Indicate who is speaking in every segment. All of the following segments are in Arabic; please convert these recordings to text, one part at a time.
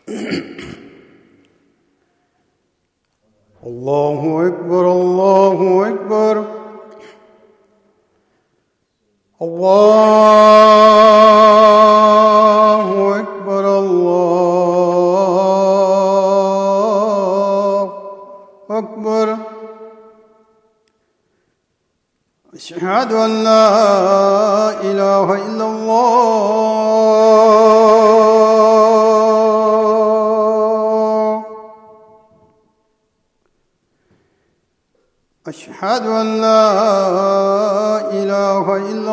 Speaker 1: الله أكبر الله أكبر الله أكبر الله أكبر أشهد أن لا إله إلا الله أشهد أن لا إله إلا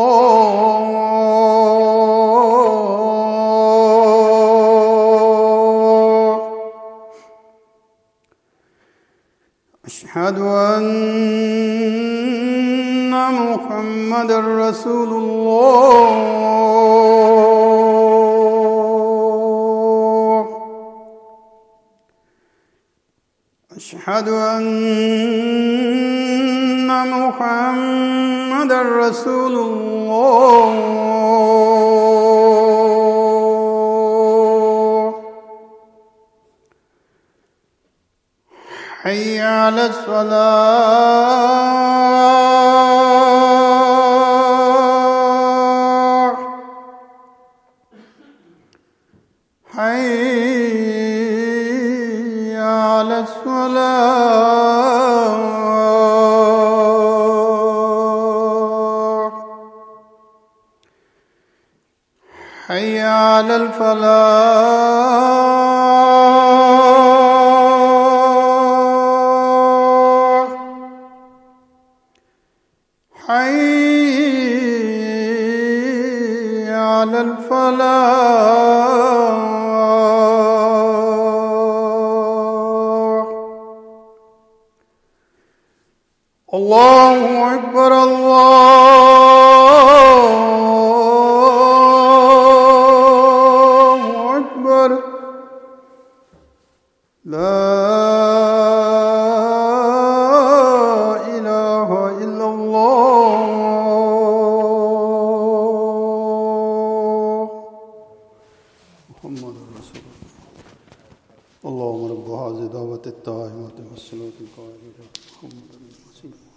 Speaker 1: الله أشهد أن محمدًا رسول الله أشهد أن محمدًا رسول الله حي على الصلاة حي على الصلاة حي على الفلاح حي على الفلاح الله أكبر الله أكبر لا إله إلا الله محمد رسول الله اللهم رب هذه الدعوة التامة والصلاة القائمة محمد رسول الله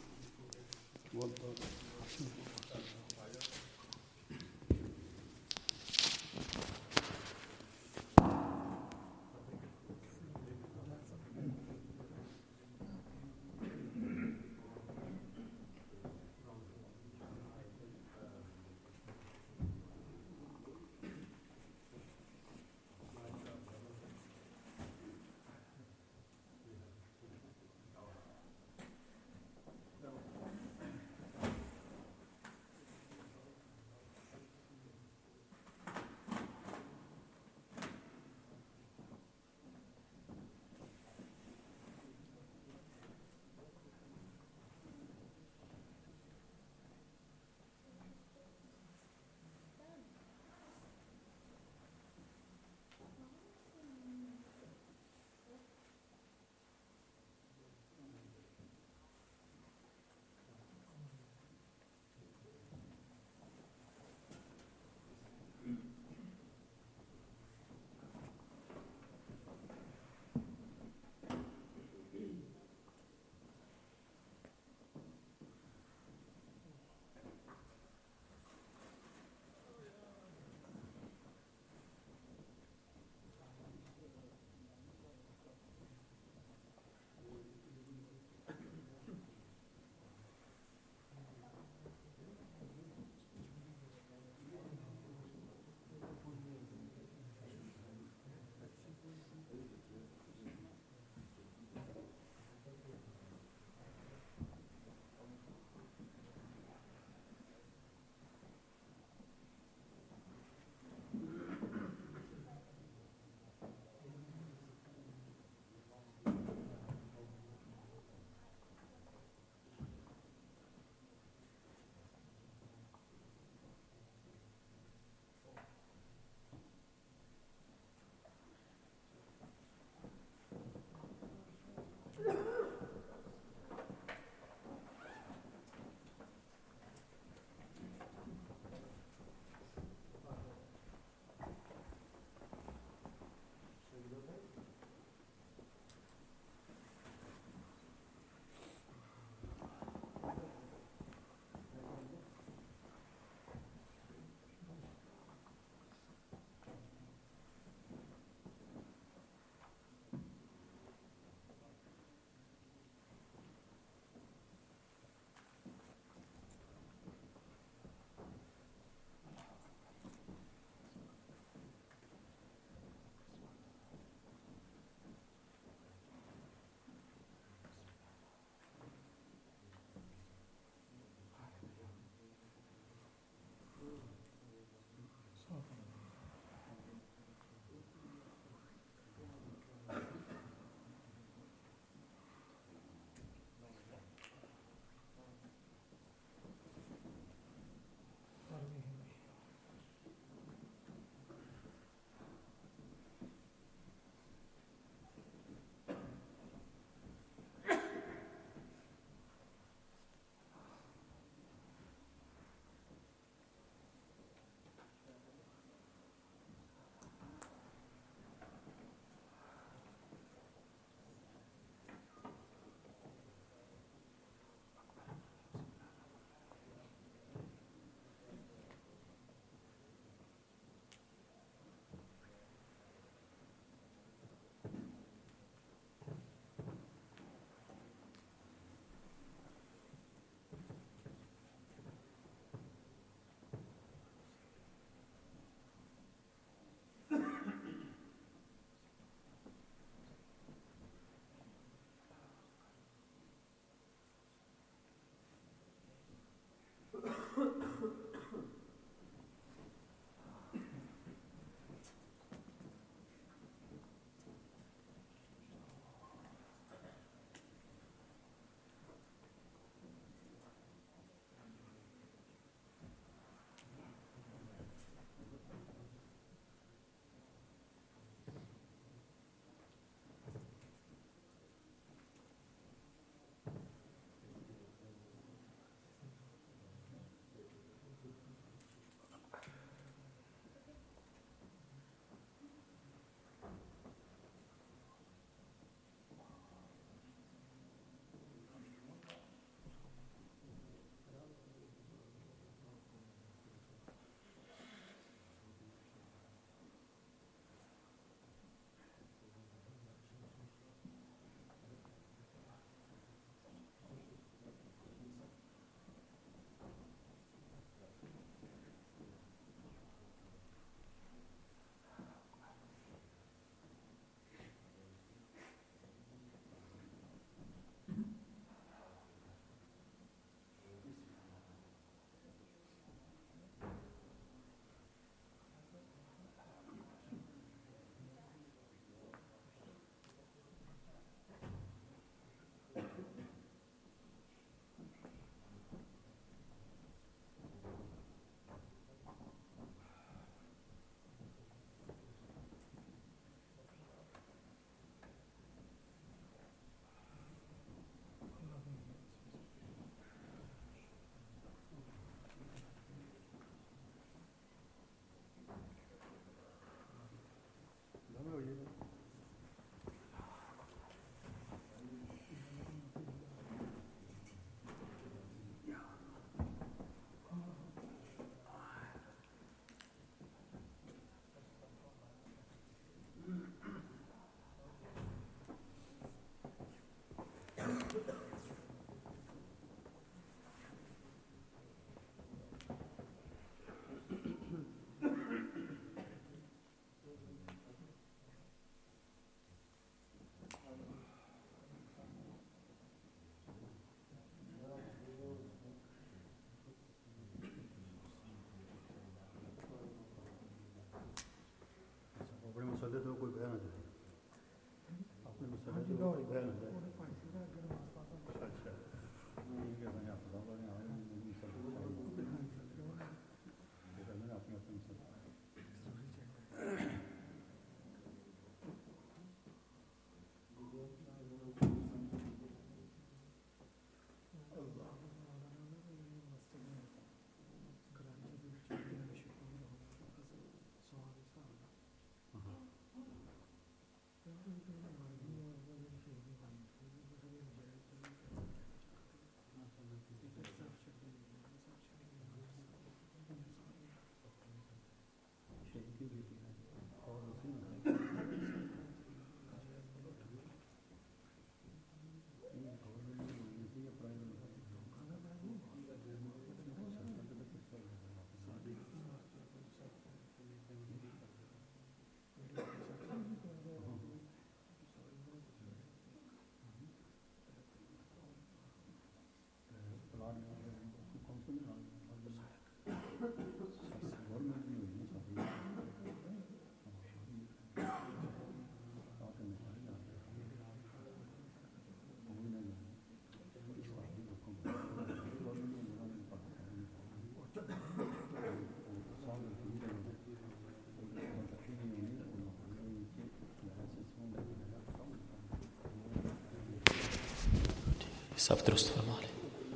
Speaker 2: صاف درست فرماله.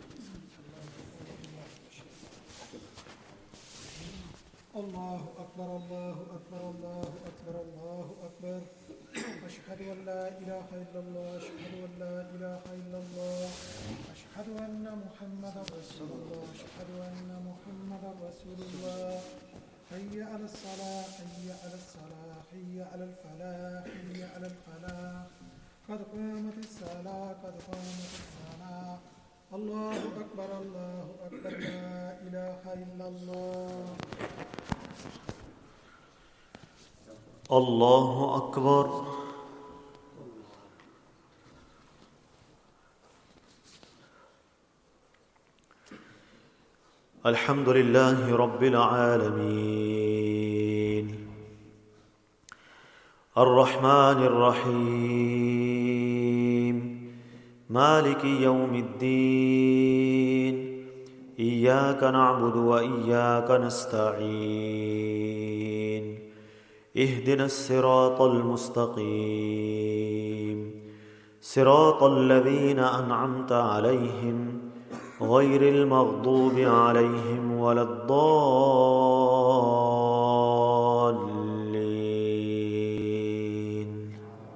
Speaker 3: الله أكبر الله أكبر الله أكبر الله أكبر. أشهد أن لا إله إلا الله أشهد أن لا إله إلا الله أشهد أن محمدا رسول الله أشهد أن محمدا رسول الله. حي على الصلاة حي على الصلاة حي على الفلاح حي على الفلاح. قد قامت الصلاة قد قامت الصلاة. الله أكبر الله أكبر لا إله إلا الله.
Speaker 2: الله أكبر. الحمد لله رب العالمين الرحمن الرحيم مالك يوم الدين إياك نعبد وإياك نستعين اهدنا الصراط المستقيم صراط الذين أنعمت عليهم غير المغضوب عليهم ولا الضالين.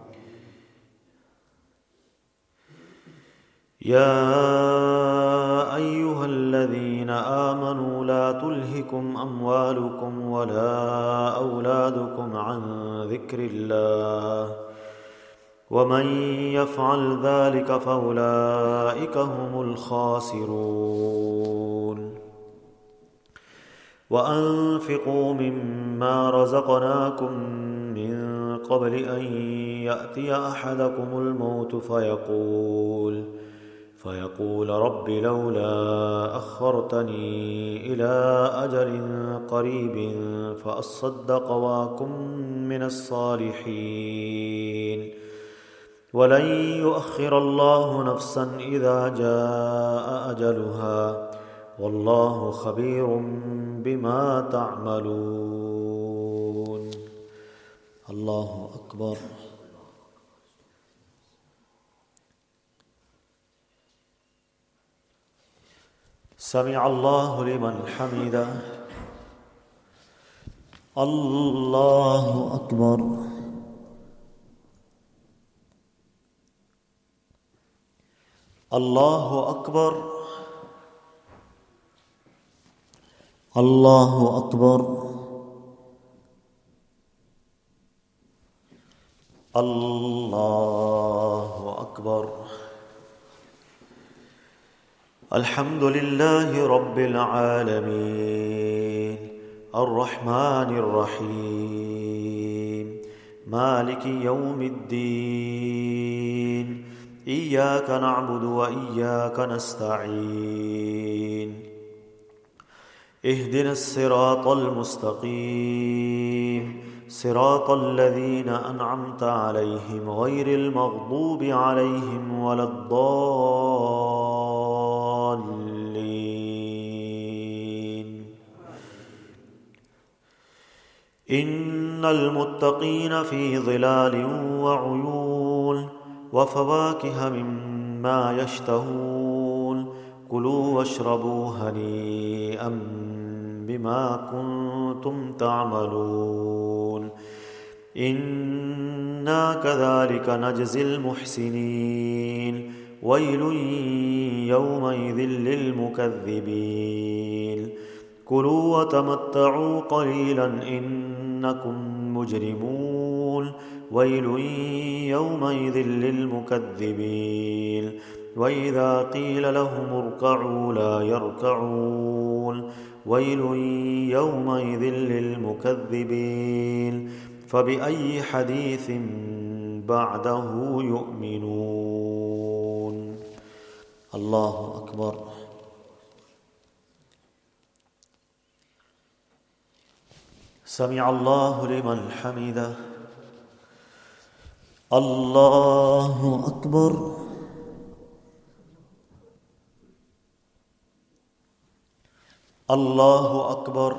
Speaker 2: يا أيها الذين آمنوا لا تلهكم أموالكم ولا أولادكم عن ذكر الله ومن يفعل ذلك فأولئك هم الخاسرون. وأنفقوا مما رزقناكم من قبل أن يأتي أحدكم الموت فيقول رب لولا أخرتني إلى أجل قريب فأصدق وأكن من الصالحين ولن يؤخر الله نفسا إذا جاء أجلها والله خبير بما تعملون. الله أكبر. سمع الله لمن حمده. الله أكبر. الله أكبر. الله أكبر. الله أكبر. الحمد لله رب العالمين الرحمن الرحيم مالك يوم الدين إياك نعبد وإياك نستعين اهدنا الصراط المستقيم صراط الذين أنعمت عليهم غير المغضوب عليهم ولا الضالين. إن المتقين في ظلال وعيون وفواكه مما يشتهون كلوا واشربوا هنيئا بما كنتم تعملون إنا كذلك نجزي المحسنين ويل يومئذ للمكذبين كلوا وتمتعوا قليلا إنكم مجرمون ويل يومئذ للمكذبين وإذا قيل لهم اركعوا لا يركعون ويل يومئذ للمكذبين فبأي حديث بعده يؤمنون. الله أكبر. سمع الله لمن حمده. الله أكبر. الله أكبر.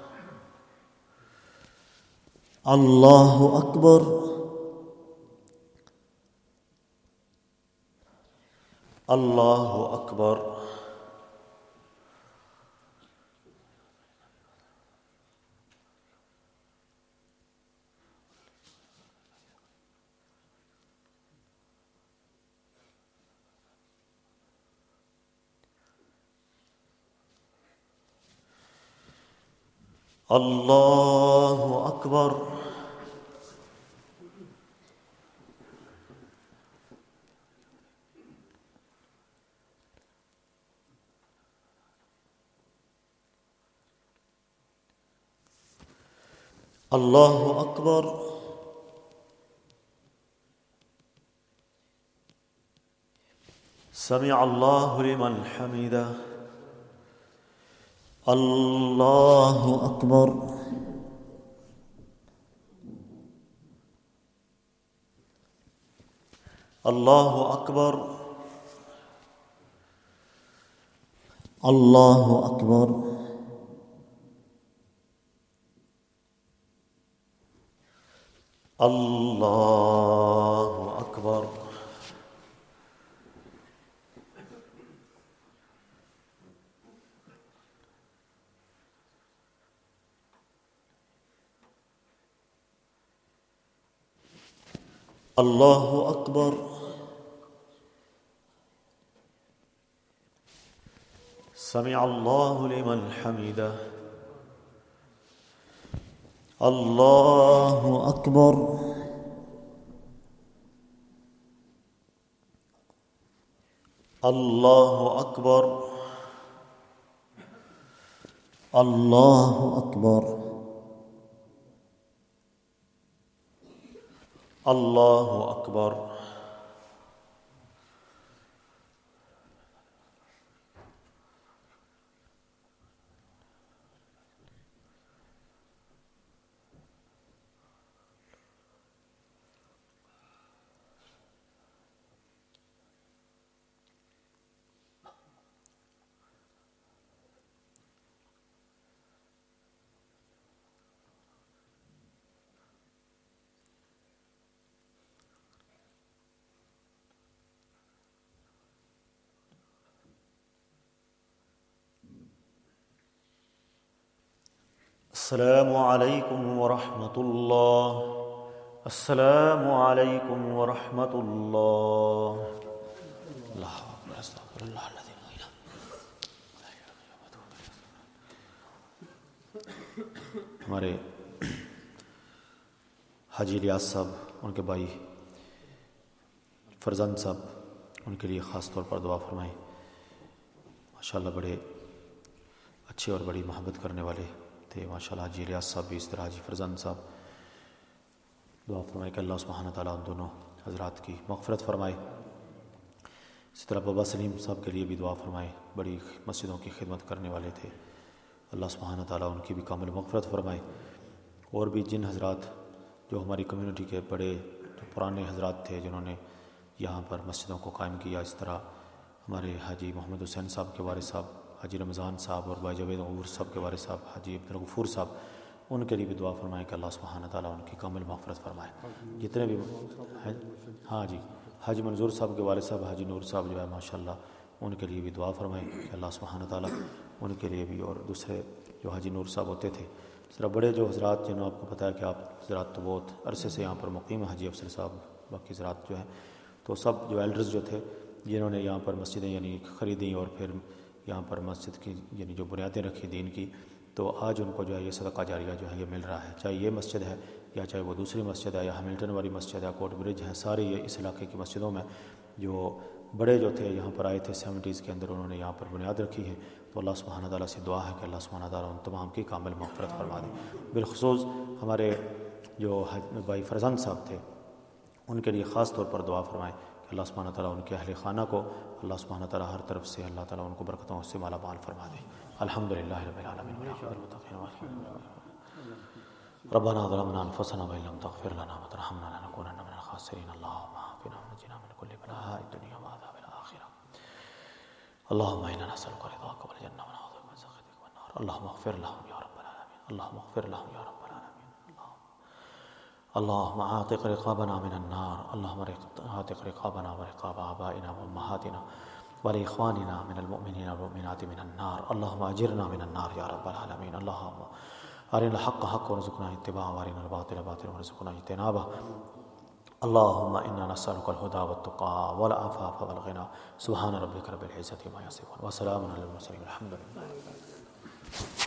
Speaker 2: الله أكبر. الله أكبر. الله أكبر. الله أكبر. سمع الله لمن حمده. الله أكبر. الله أكبر. الله أكبر. الله أكبر. الله أكبر. سمع الله لمن حمده. الله أكبر. الله أكبر. الله أكبر. الله أكبر. السلام عليكم ورحمة الله. السلام عليكم ورحمة الله. الله أكبر. استغفر الله الذي لا إله إلا هو. हमारे हाजी रियाज साहब, उनके भाई फरजंद साहब, उनके लिए ख़ास तौर पर दुआ फरमाएं। माशाल्लाह बड़े अच्छे और बड़ी मोहब्बत करने वाले थे। माशाल्लाह हाजी रियाज साहब भी इस तरह हाजी फरजंद साहब, दुआ फरमाए कि अल्लाह सुब्हानहू व तआला उन दोनों हज़रात की मग़फ़िरत फरमाए। इसी तरह बाबा सलीम साहब के लिए भी दुआ फरमाए, बड़ी मस्जिदों की खिदमत करने वाले थे। अल्लाह सुब्हानहू व तआला उनकी भी कामिल मग़फ़िरत फरमाए। और भी जिन हजरात जो हमारी कम्युनिटी के बड़े जो पुराने हजरात थे जिन्होंने यहाँ पर मस्जिदों को कायम किया, इस तरह हमारे हाजी मोहम्मद हुसैन साहब के वारिस साहब, हाजी रमज़ान साहब और भाई जावेद गफूर साहब के वारिस साहब, हाजी अब्दुल गफूर साहब, उनके लिए भी दुआ फरमाएँ कि अल्लाह सुब्हानहू व तआला उनकी कामिल मग़फ़िरत फरमाए। जितने भी हैं, हाँ जी, हाजी मंजूर साहब के वालिद साहब हाजी नूर साहब जो है माशाल्लाह, उनके लिए भी दुआ फरमाएँ कि अल्लाह सुब्हानहू व तआला उनके लिए भी, और दूसरे जो हाजी नूर साहब होते थे, इस तरह बड़े जो हजरात जिन्होंने आपको पता है कि आप हजरात तो बहुत अरसे से यहाँ पर मुक़ीम है, हाजी अफसर साहब, बाकी हजरात जो हैं, तो सब जो एल्डर्स जो थे जिन्होंने यहाँ पर मस्जिदें यानी ख़रीदी और फिर यहाँ पर मस्जिद की यानी जो बुनियादें रखी दीन की, तो आज उनको जो है ये सदका जारिया जो है ये मिल रहा है। चाहे ये मस्जिद है या चाहे वो दूसरी मस्जिद है या हैमिल्टन वाली मस्जिद है, कोर्ट ब्रिज है, सारे ये इस इलाके की मस्जिदों में जो बड़े जो थे यहाँ पर आए थे 70s के अंदर, उन्होंने यहाँ पर बुनियाद रखी है। तो अल्लाह सुब्हानहू व तआला से दुआ है कि अल्लाह सुब्हानहू व तआला उन तमाम की कामिल मग़फ़िरत फरमा दे। बिलख़ुसूस हमारे जो भाई फरजंद साहब थे उनके लिए ख़ास तौर पर दुआ फरमाएँ कि अल्लाह सुब्हानहू व तआला उनके अहले ख़ाना को अल्लाह सुब्हानहू व तआला हर तरफ से अल्लाह ताला उनको बरकतों से माला माल फरमा दे। अल्हम्दुलिल्लाहि रब्बिल आलमीन। रब्बना ज़लमना अनफुसना व लम तग़फिर लना व तरहमना लनकूनन्ना मिनल ख़ासिरीन। अल्लाहुम्मा आफ़िना व नज्जिना मिन कुल्लि बलाइद दुनिया व अज़ाबिल आख़िरह। अल्लाहुम्मा इन्ना नस्अलुका रिज़ाका वल जन्नह व नऊज़ु बिका मिन सख़तिका वन नार। अल्लाहुम्मा इग़फिर लहुम या रब्बल आलमीन। अल्लाहुम्मा इग़फिर लहुम या रब्बल आलमीन। अल्लाहुम्मा आतिक़ रिक़ाबना मिनन नार। अल्लाहुम्मा आतिक़ रिक़ाबना व रिक़ाब आबाइना व उम्महातिना व इख़वानिना मिनल मुअमिनीना वल मुअमिनाति मिनन नार। अल्लाहुम्मा अजिरना मिनन नार या रब्बल आलमीन। अल्लाहुम्मा अरिनल हक़्क़ हक़्क़न वरज़ुक़ना इत्तिबाअहु व अरिनल बातिल बातिलन वरज़ुक़ना इज्तिनाबहु। अल्लाहुम्मा इन्ना नस्अलुकल हुदा वत्तुक़ा वल आफ़ाफ़ वल ग़िना। सुब्हान रब्बिका रब्बिल इज़्ज़ति अम्मा यसिफ़ून व सलामुन अलल मुरसलीन वल्हम्दुलिल्लाहि रब्बिल आलमीन।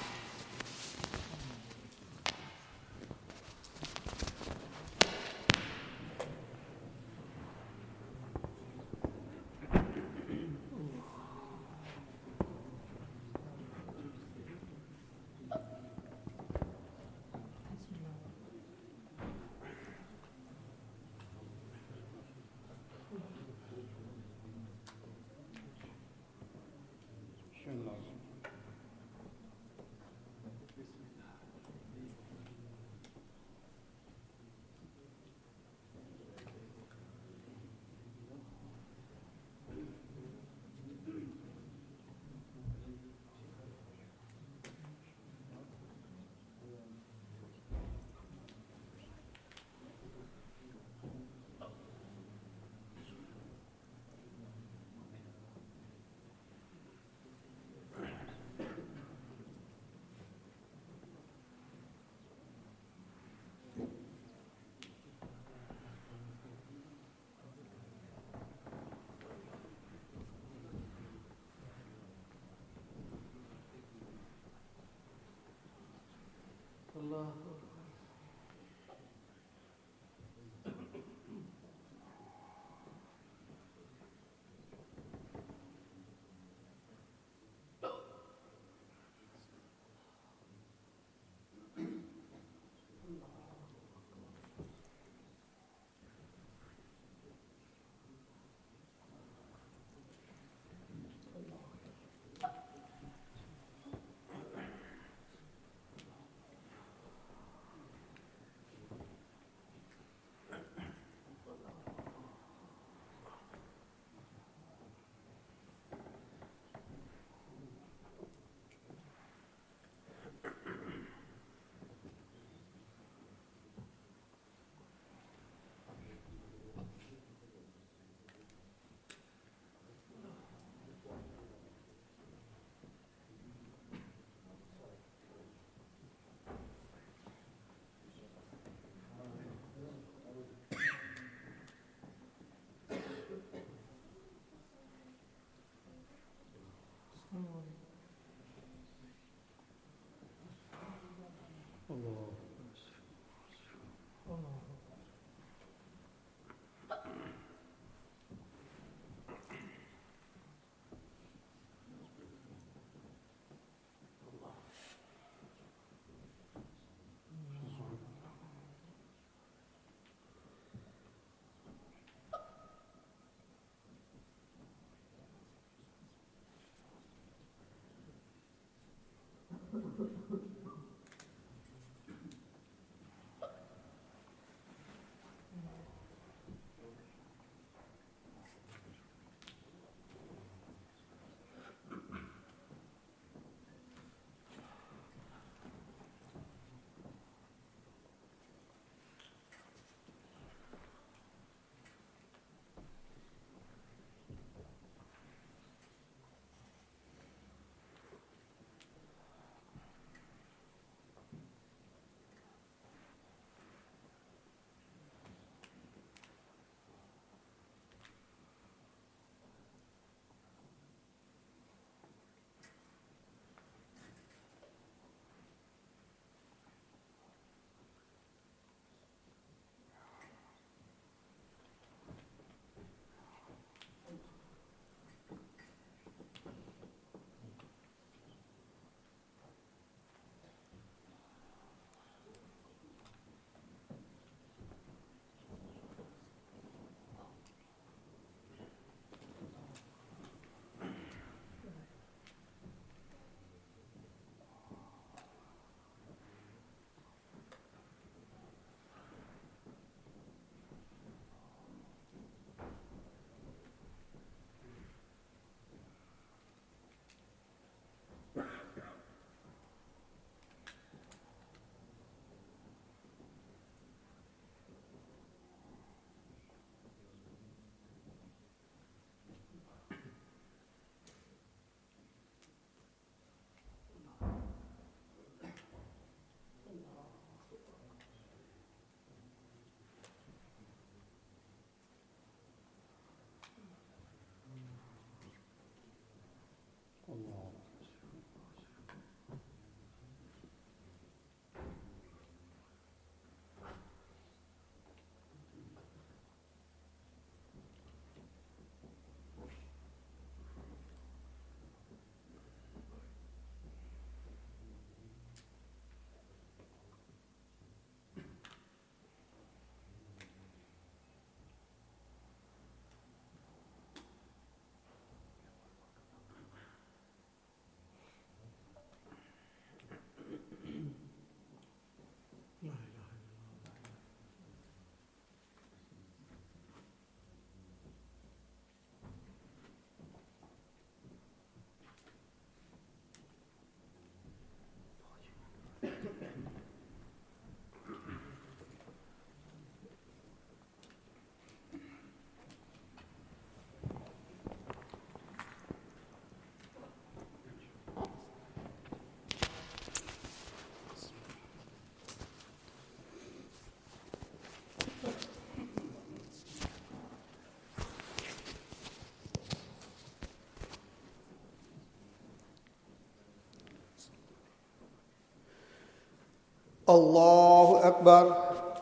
Speaker 1: الله أكبر.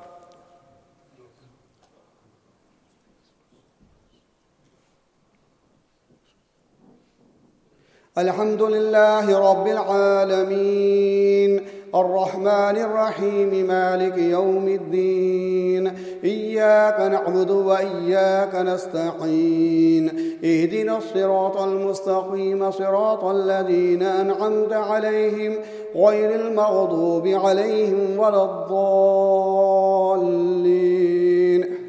Speaker 1: الحمد لله رب العالمين الرحمن الرحيم مالك يوم الدين إياك نعبد وإياك نستعين اهدنا الصراط المستقيم صراط الذين أنعمت عليهم غير المغضوب عليهم ولا الضالين.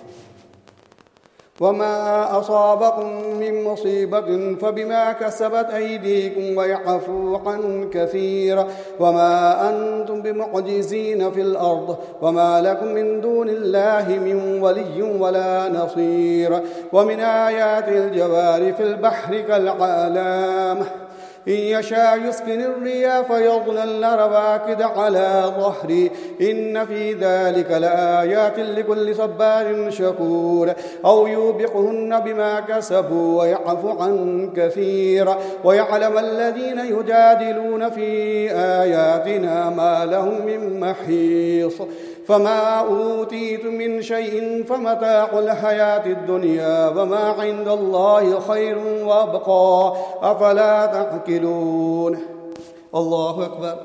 Speaker 1: وما أصابكم من مصيبة فبما كسبت أيديكم ويعفو عن كثير وما أنتم بمعجزين في الأرض وما لكم من دون الله من ولي ولا نصير. ومن آيات الجوار في البحر كالأعلام إن يشاء يسكن الرياح فيظللن رواكد على ظهره إن في ذلك لآيات لكل صبار شكور. أو يوبقهن بما كسبوا ويعفو عن كثير ويعلم الذين يجادلون في آياتنا ما لهم من محيص. فما أوتيتم من شيء فمتاع الحياة الدنيا وما عند الله خير وأبقى أفلا تعقلون. الله أكبر.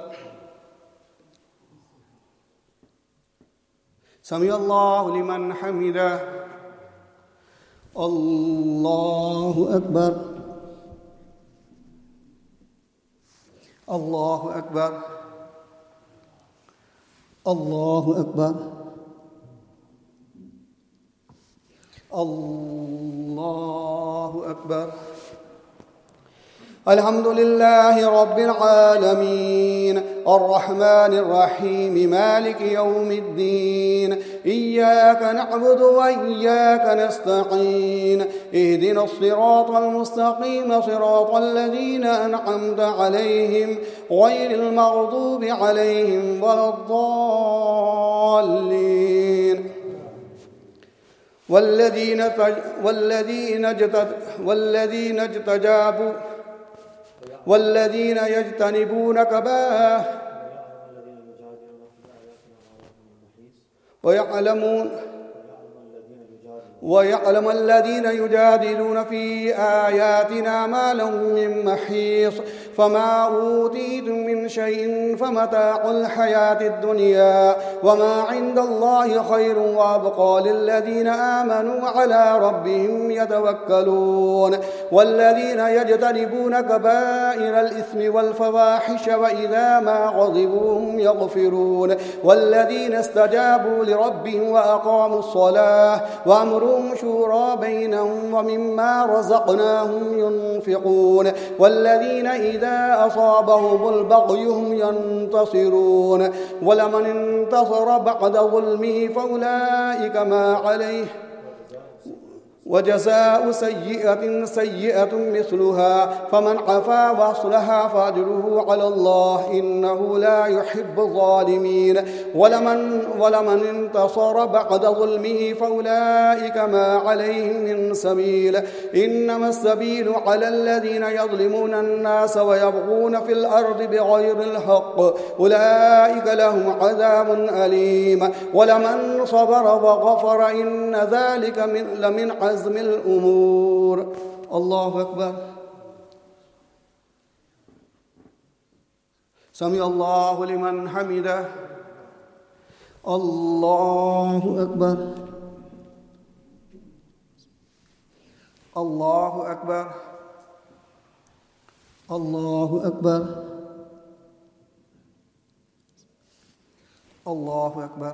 Speaker 1: سمع الله لمن حمده. الله أكبر. الله أكبر. الله أكبر. الله أكبر. الحمد لله رب العالمين الرحمن الرحيم مالك يوم الدين إياك نعبد وإياك نستعين اهدنا الصراط المستقيم صراط الذين أنعمت عليهم غير المغضوب عليهم ولا الضالين. والذين يجتنبون كبائر ويعلم الذين يجادلون في آياتنا ما لهم من محيص. فما أوتيتم من شيء فمتاع الحياة الدنيا وما عند الله خير وأبقى للذين آمنوا على ربهم يتوكلون. والذين يجتنبون كبائر الإثم والفواحش وإذا ما غضبوا هم يغفرون. والذين استجابوا لربهم وأقاموا الصلاة وأمرهم شورى بينهم ومما رزقناهم ينفقون. والذين إذا أصابهم البغي هم ينتصرون. ولمن انتصر بعد ظلمه فأولئك ما عليه وجزاء سيئة سيئة مثلها فمن عفا وأصلح فأجره على الله إنه لا يحب الظالمين. ولمن انتصر بعد ظلمه فأولئك ما عليهم من سبيل إنما السبيل على الذين يظلمون الناس ويبغون في الأرض بغير الحق أولئك لهم عذاب أليم. ولمن صبر وغفر إن ذلك لمن عزم الأمور. الله أكبر. سمع الله لمن حمده. الله أكبر. الله أكبر. الله أكبر. الله أكبر.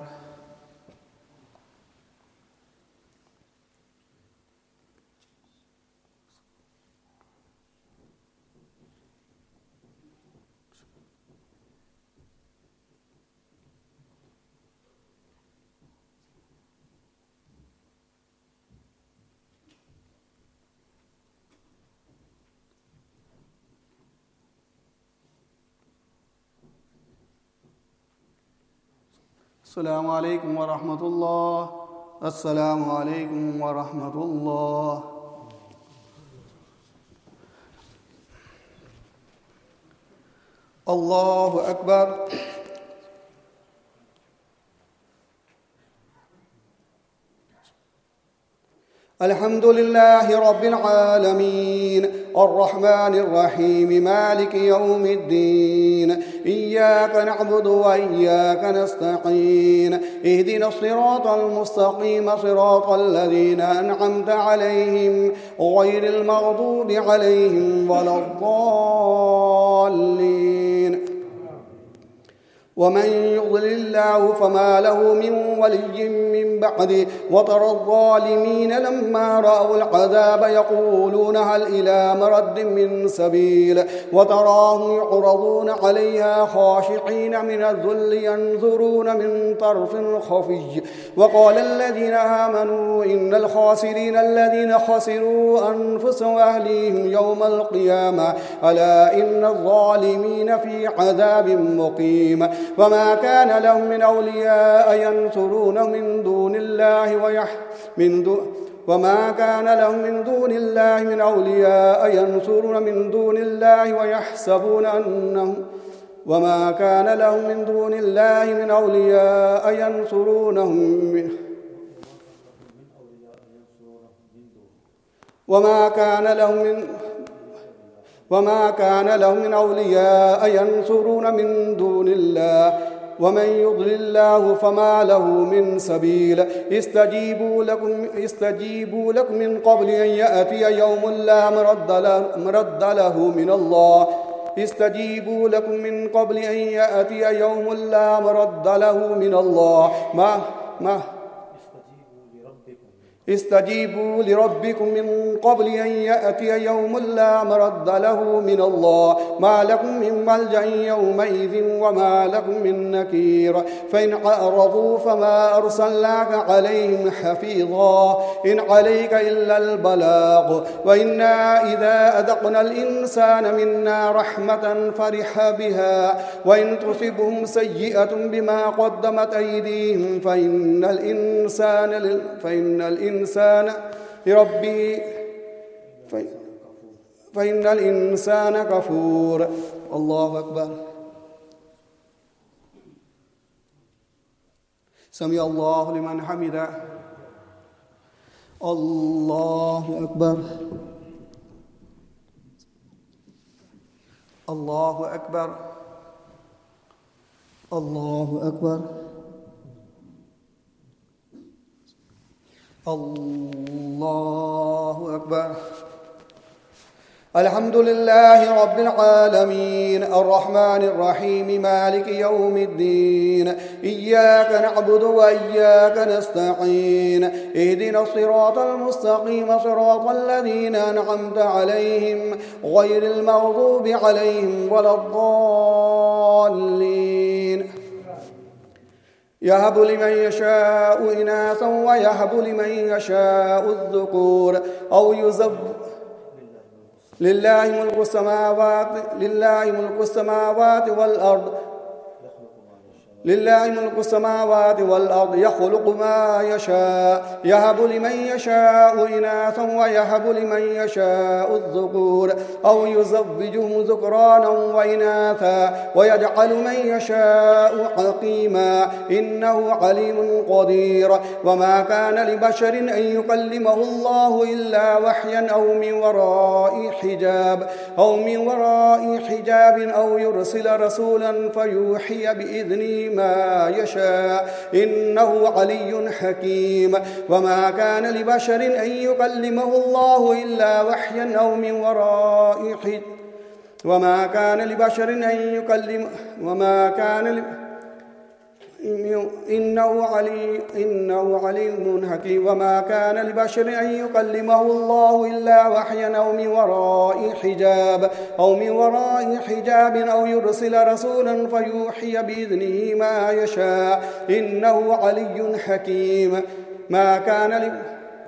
Speaker 1: السلام عليكم ورحمة الله. السلام عليكم ورحمة الله. الله أكبر. الحمد لله رب العالمين الرحمن الرحيم مالك يوم الدين إياك نعبد وإياك نستعين اهدنا الصراط المستقيم صراط الذين أنعمت عليهم غير المغضوب عليهم ولا الضالين ومن يضلل الله فما له من ولي من بعده وترى الظالمين لما رأوا العذاب يقولون هل إلى مرد من سبيل وتراهم يعرضون عليها خاشعين من الذل ينظرون من طرف خفي وقال الذين آمنوا إن الخاسرين الذين خسروا أنفسهم وأهليهم يوم القيامة ألا إن الظالمين في عذاب مقيم وما كان لهم من أولياء ينصرون من دون الله وما كان لهم من دون الله من أولياء ينصرون من دون الله ويحسبون أنهم وما كان لهم من دون الله من أولياء ينصرونهم وما كان لهم من أولياء ينصرون من دون الله ومن يضلل الله فما له من سبيل استجيبوا لكم من قبل أن يأتي يوم لا مرد له من الله استجيبوا لكم من قبل أن يأتي يوم لا مرد له من الله استجيبوا لربكم من قبل أن يأتي يوم لا مرد له من الله ما لكم من ملجأ يومئذ وما لكم من نكير فإن أعرضوا فما أرسلناك عليهم حفيظا إن عليك إلا البلاغ وإنا إذا أذقنا الإنسان منا رحمة فرح بها وإن تصبهم سيئة بما قدمت أيديهم فإن الإنسان كفور الله أكبر سمع الله لمن حمده الله أكبر الله أكبر الله أكبر الله أكبر الحمد لله رب العالمين الرحمن الرحيم مالك يوم الدين إياك نعبد وإياك نستعين اهدنا الصراط المستقيم صراط الذين أنعمت عليهم غير المغضوب عليهم ولا الضالين يهب لمن يشاء إناثا ويهب لمن يشاء الذكور أو لله ملك السماوات والأرض لله ملك السماوات والأرض يخلق ما يشاء يهب لمن يشاء إناثا ويهب لمن يشاء الذكور أو يزوجهم ذكرانا وإناثا ويجعل من يشاء عقيما إنه عليم قدير وما كان لبشر أن يكلمه الله إلا وحيا أو من وراء حجاب أو يرسل رسولا فيوحي بإذنه ما يشاء إنه علي حكيم وما كان لبشر أن يكلمه الله إلا وحيا أو من وراء حجاب وما كان لبشر أن يكلم إنه عليم حكيم وما كان لبشر أن يكلمه الله إلا وحيا أو من وراء حجاب أو يرسل رسولا فيوحي بإذنه ما يشاء إنه علي حكيم ما كان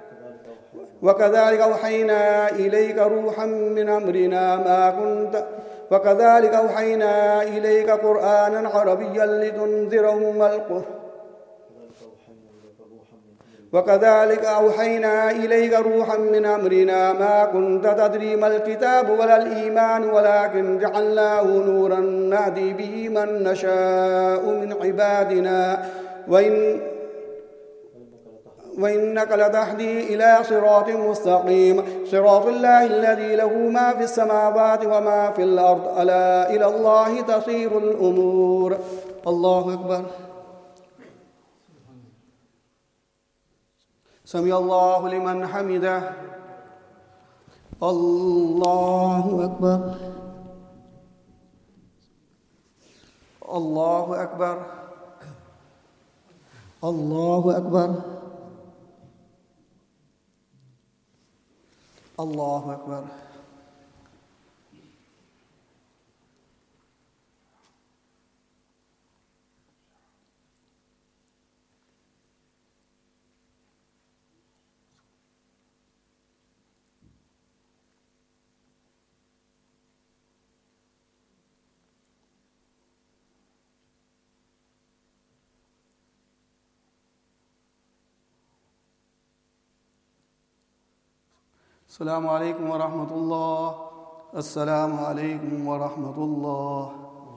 Speaker 1: وكذلك أوحينا إليك روحا من أمرنا وكذلك أوحينا إليك قرآنا عربيا لتنذر أم القرى وكذلك أوحينا إليك روحا من أمرنا ما كنت تدري ما الكتاب ولا الإيمان ولكن جعلناه نورا نهدي به من نشاء من عبادنا وإنك لتهدي إلى صراط مستقيم صراط الله الذي له ما في السماوات وما في الأرض ألا إلى الله تصير الأمور. الله أكبر. سمع الله لمن حمده. الله أكبر. الله أكبر. الله أكبر. الله أكبر. السلام عليكم ورحمة الله. السلام عليكم ورحمة الله.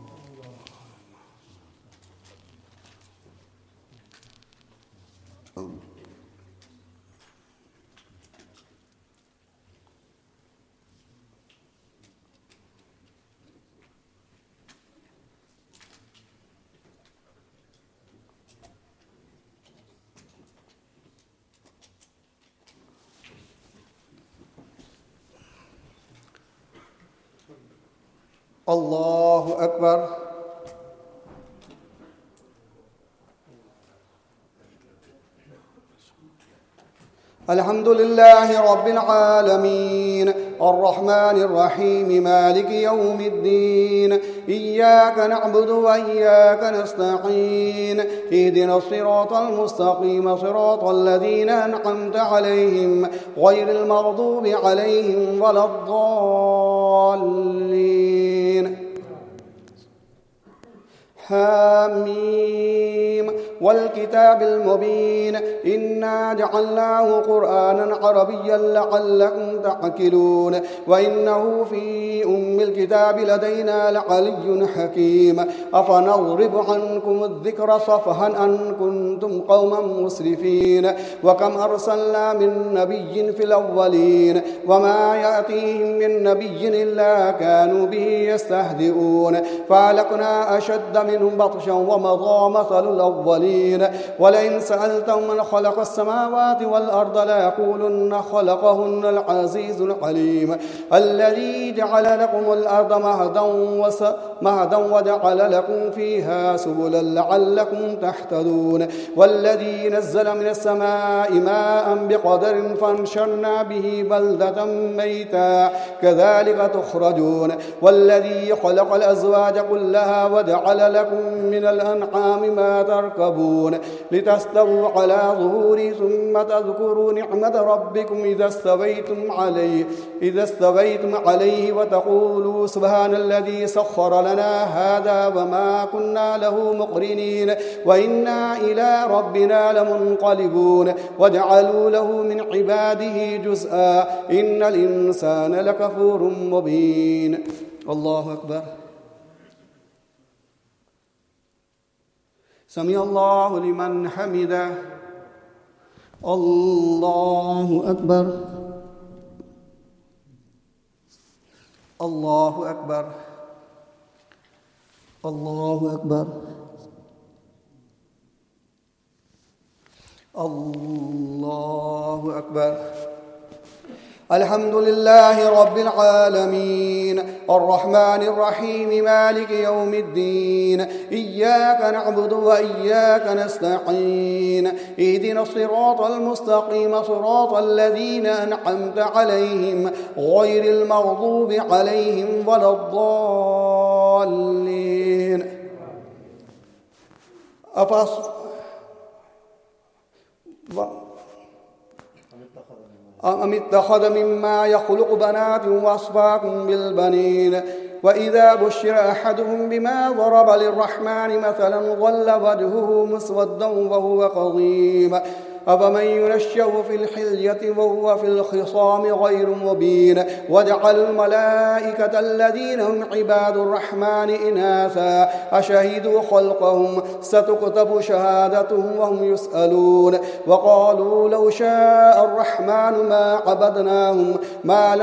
Speaker 1: الله أكبر. الحمد لله رب العالمين الرحمن الرحيم مالك يوم الدين إياك نعبد وإياك نستعين اهدنا الصراط المستقيم صراط الذين أنعمت عليهم غير المغضوب عليهم ولا الضالين. حميم والكتاب المبين إنا جعلناه قرآنا عربيا لعلكم تعقلون وإنه في الكتاب لدينا لعلي حكيم أفنضرب عنكم الذكر صفحا أن كنتم قوما مسرفين وكم أرسلنا من نبي في الأولين وما يأتيهم من نبي إلا كانوا به يستهزئون فأهلكنا أشد منهم بطشا ومضى مثل الأولين ولئن سألتهم من خلق السماوات والأرض ليقولن خلقهن العزيز العليم الذي جعل لكم الأرض مهدا وجعل لكم فيها سبلا لعلكم تهتدون والذي نزل من السماء ماء بقدر فانشرنا به بلدة ميتا كذلك تخرجون والذي خلق الأزواج كلها وجعل لكم من الأنعام ما تركبون لتستووا على ظهوره ثم تذكروا نعمة ربكم إذا استويتم عليه وتقولوا سبحان الذي سخر لنا هذا وما كنا له مقرنين وإنا إلى ربنا لمنقلبون وجعلوا له من عباده جزءا إن الإنسان لكفور مبين. الله أكبر. سمع الله لمن حمده. الله أكبر. الله أكبر. الله أكبر. الله أكبر. الحمد لله رب العالمين الرحمن الرحيم مالك يوم الدين إياك نعبد وإياك نستعين اهدنا الصراط المستقيم صراط الذين أنعمت عليهم غير المغضوب عليهم ولا الضالين. أم اتخذ مما يخلق بنات وأصفاكم بالبنين وإذا بشر أحدهم بما ضرب للرحمن مثلا ظل وجهه مسودا وهو كظيم أفمن ينشأ في الحلية وهو في الخصام غير مبين وجعلوا الملائكة الذين هم عباد الرحمن إناثا أشهدوا خلقهم ستكتب شهادتهم وهم يسألون وقالوا لو شاء الرحمن ما عبدناهم ما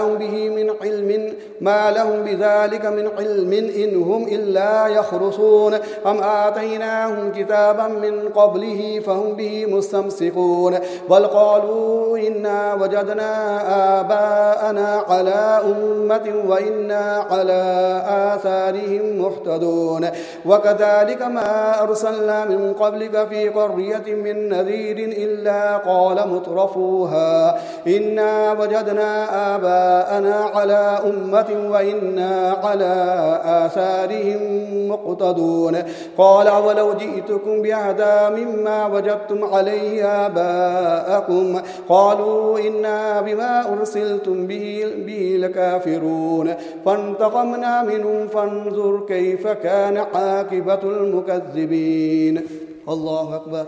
Speaker 1: لهم بذلك من علم إن هم إلا يخرصون أم آتيناهم كتابا من قبله فهم به مستمسكون بل قالوا إنا وجدنا آباءنا على أمة وإنا على آثارهم مهتدون وكذلك ما أرسلنا من قبلك في قرية من نذير إلا قال مترفوها إنا وجدنا آباءنا على أمة وإنا على آثارهم مقتدون قال ولو جئتكم بأهدى مما وجدتم عليه آباءكم قالوا إنا بما أرسلتم به لكافرون فانتقمنا منهم فانظر كيف كان عاقبة المكذبين. الله أكبر.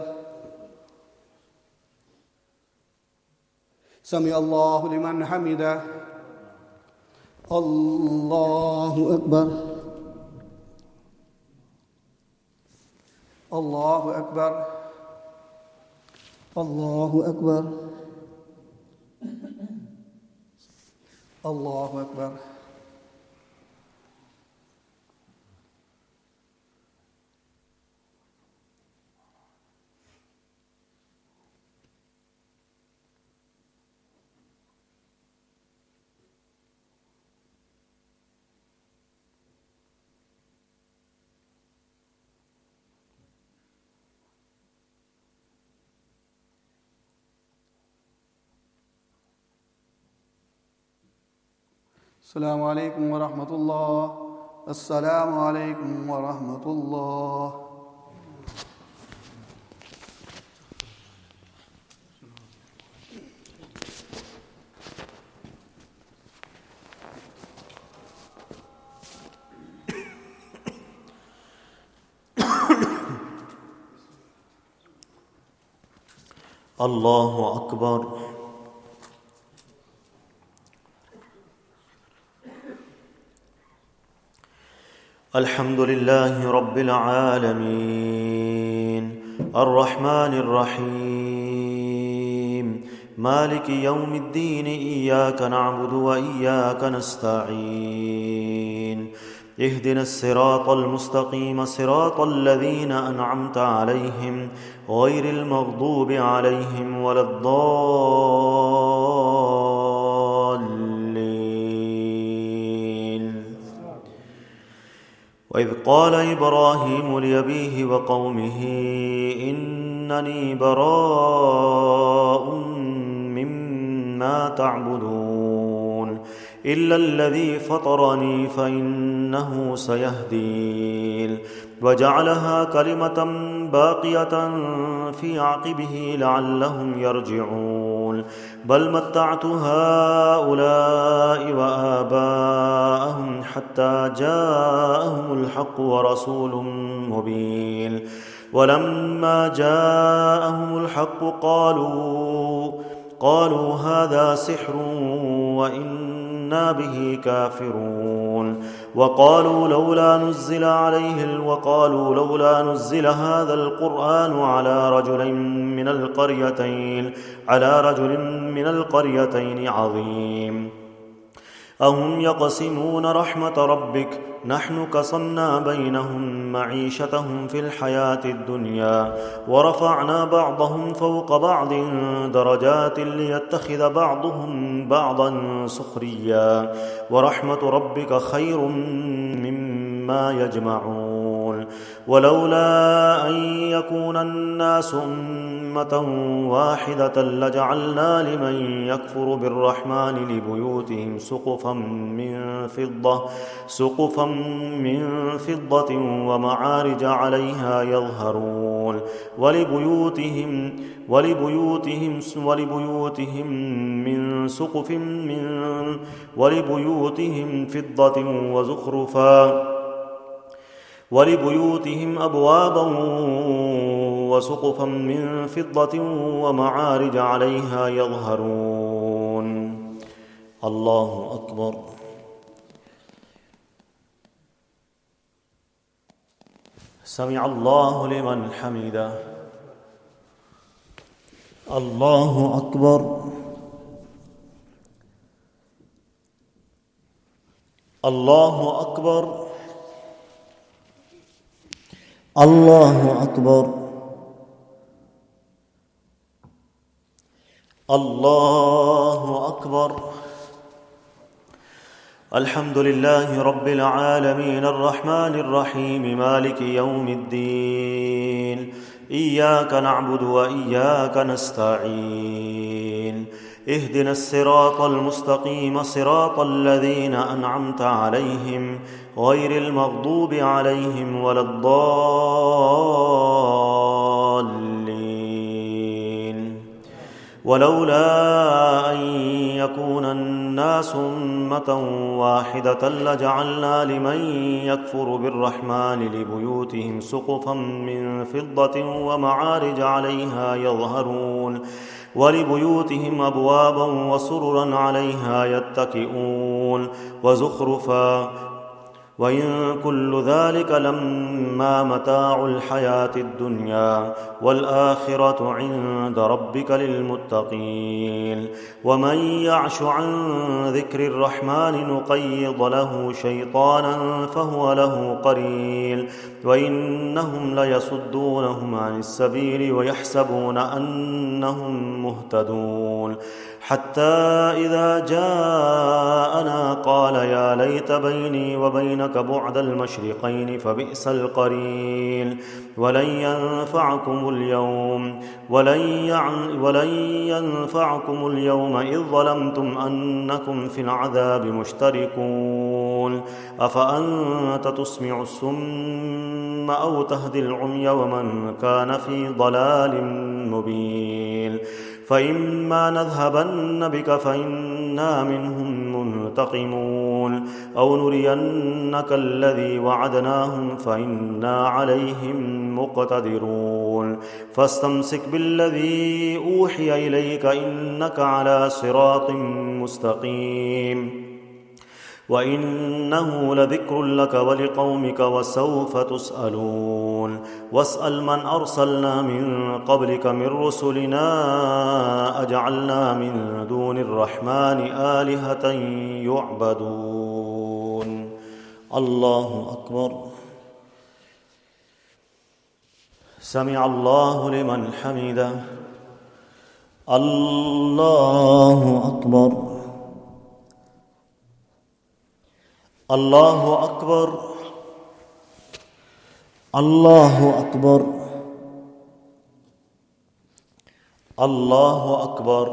Speaker 1: سمع الله لمن حمده. الله أكبر. الله أكبر. الله أكبر. الله أكبر. السلام عليكم ورحمة الله. السلام عليكم ورحمة الله.
Speaker 2: الله أكبر. الحمد لله رب العالمين الرحمن الرحيم مالك يوم الدين إياك نعبد وإياك نستعين اهدنا الصراط المستقيم صراط الذين أنعمت عليهم غير المغضوب عليهم ولا الضالين. وإذ قال إبراهيم لأبيه وقومه إنني براء مما تعبدون إلا الذي فطرني فإنه سيهدين وجعلها كلمة باقية في عقبه لعلهم يرجعون بل متعت هؤلاء وآباءهم حتى جاءهم الحق ورسول مبين ولما جاءهم الحق قالوا هذا سحر وإنا به كافرون وقالوا لولا نزل هذا القرآن على رجل من القريتين عظيم أهم يقسمون رحمة ربك نحن قسمنا بينهم معيشتهم في الحياة الدنيا ورفعنا بعضهم فوق بعض درجات ليتخذ بعضهم بعضا سخريا ورحمة ربك خير مما يجمعون ولولا أن يكون الناس أمة واحدة لجعلنا لمن يكفر بالرحمن لبيوتهم سقفا من فضة ومعارج عليها يظهرون ولبيوتهم فضة وزخرفا ولبيوتهم أبوابا
Speaker 4: وسقفا من فضة ومعارج عليها يظهرون. الله أكبر. سمع الله لمن حمده. الله أكبر. الله أكبر. الله أكبر. الله أكبر. الحمد لله رب العالمين الرحمن الرحيم مالك يوم الدين. إياك نعبد وإياك نستعين. اهدنا الصراط المستقيم صراط الذين أنعمت عليهم غير المغضوب عليهم ولا الضالين. ولولا أن يكون الناس أمة واحدة لجعلنا لمن يكفر بالرحمن لبيوتهم سقفا من فضة ومعارج عليها يظهرون ولبيوتهم أبوابا وسررا عليها يتكئون وزخرفا وإن كل ذلك لما متاع الحياة الدنيا والآخرة عند ربك للمتقين. ومن يعش عن ذكر الرحمن نقيض له شيطانا فهو له قرين وإنهم ليصدونهم عن السبيل ويحسبون أنهم مهتدون حتى إذا جاءنا قال يا ليت بيني وبينك بعد المشرقين فبئس القرين. ولن ينفعكم اليوم إذ ظلمتم أنكم في العذاب مشتركون. أفأنت تسمع الصم أو تهدي العمي ومن كان في ضلال مبين. فإما نذهبن بك فإنا منهم منتقمون أو نرينك الذي وعدناهم فإنا عليهم مقتدرون. فاستمسك بالذي أوحي إليك إنك على صراط مستقيم وإنه لذكر لك ولقومك وسوف تسألون. واسأل من أرسلنا من قبلك من رسلنا أجعلنا من دون الرحمن آلهة يعبدون. الله أكبر. سمع الله لمن حمده. الله أكبر. الله أكبر. الله أكبر. الله أكبر.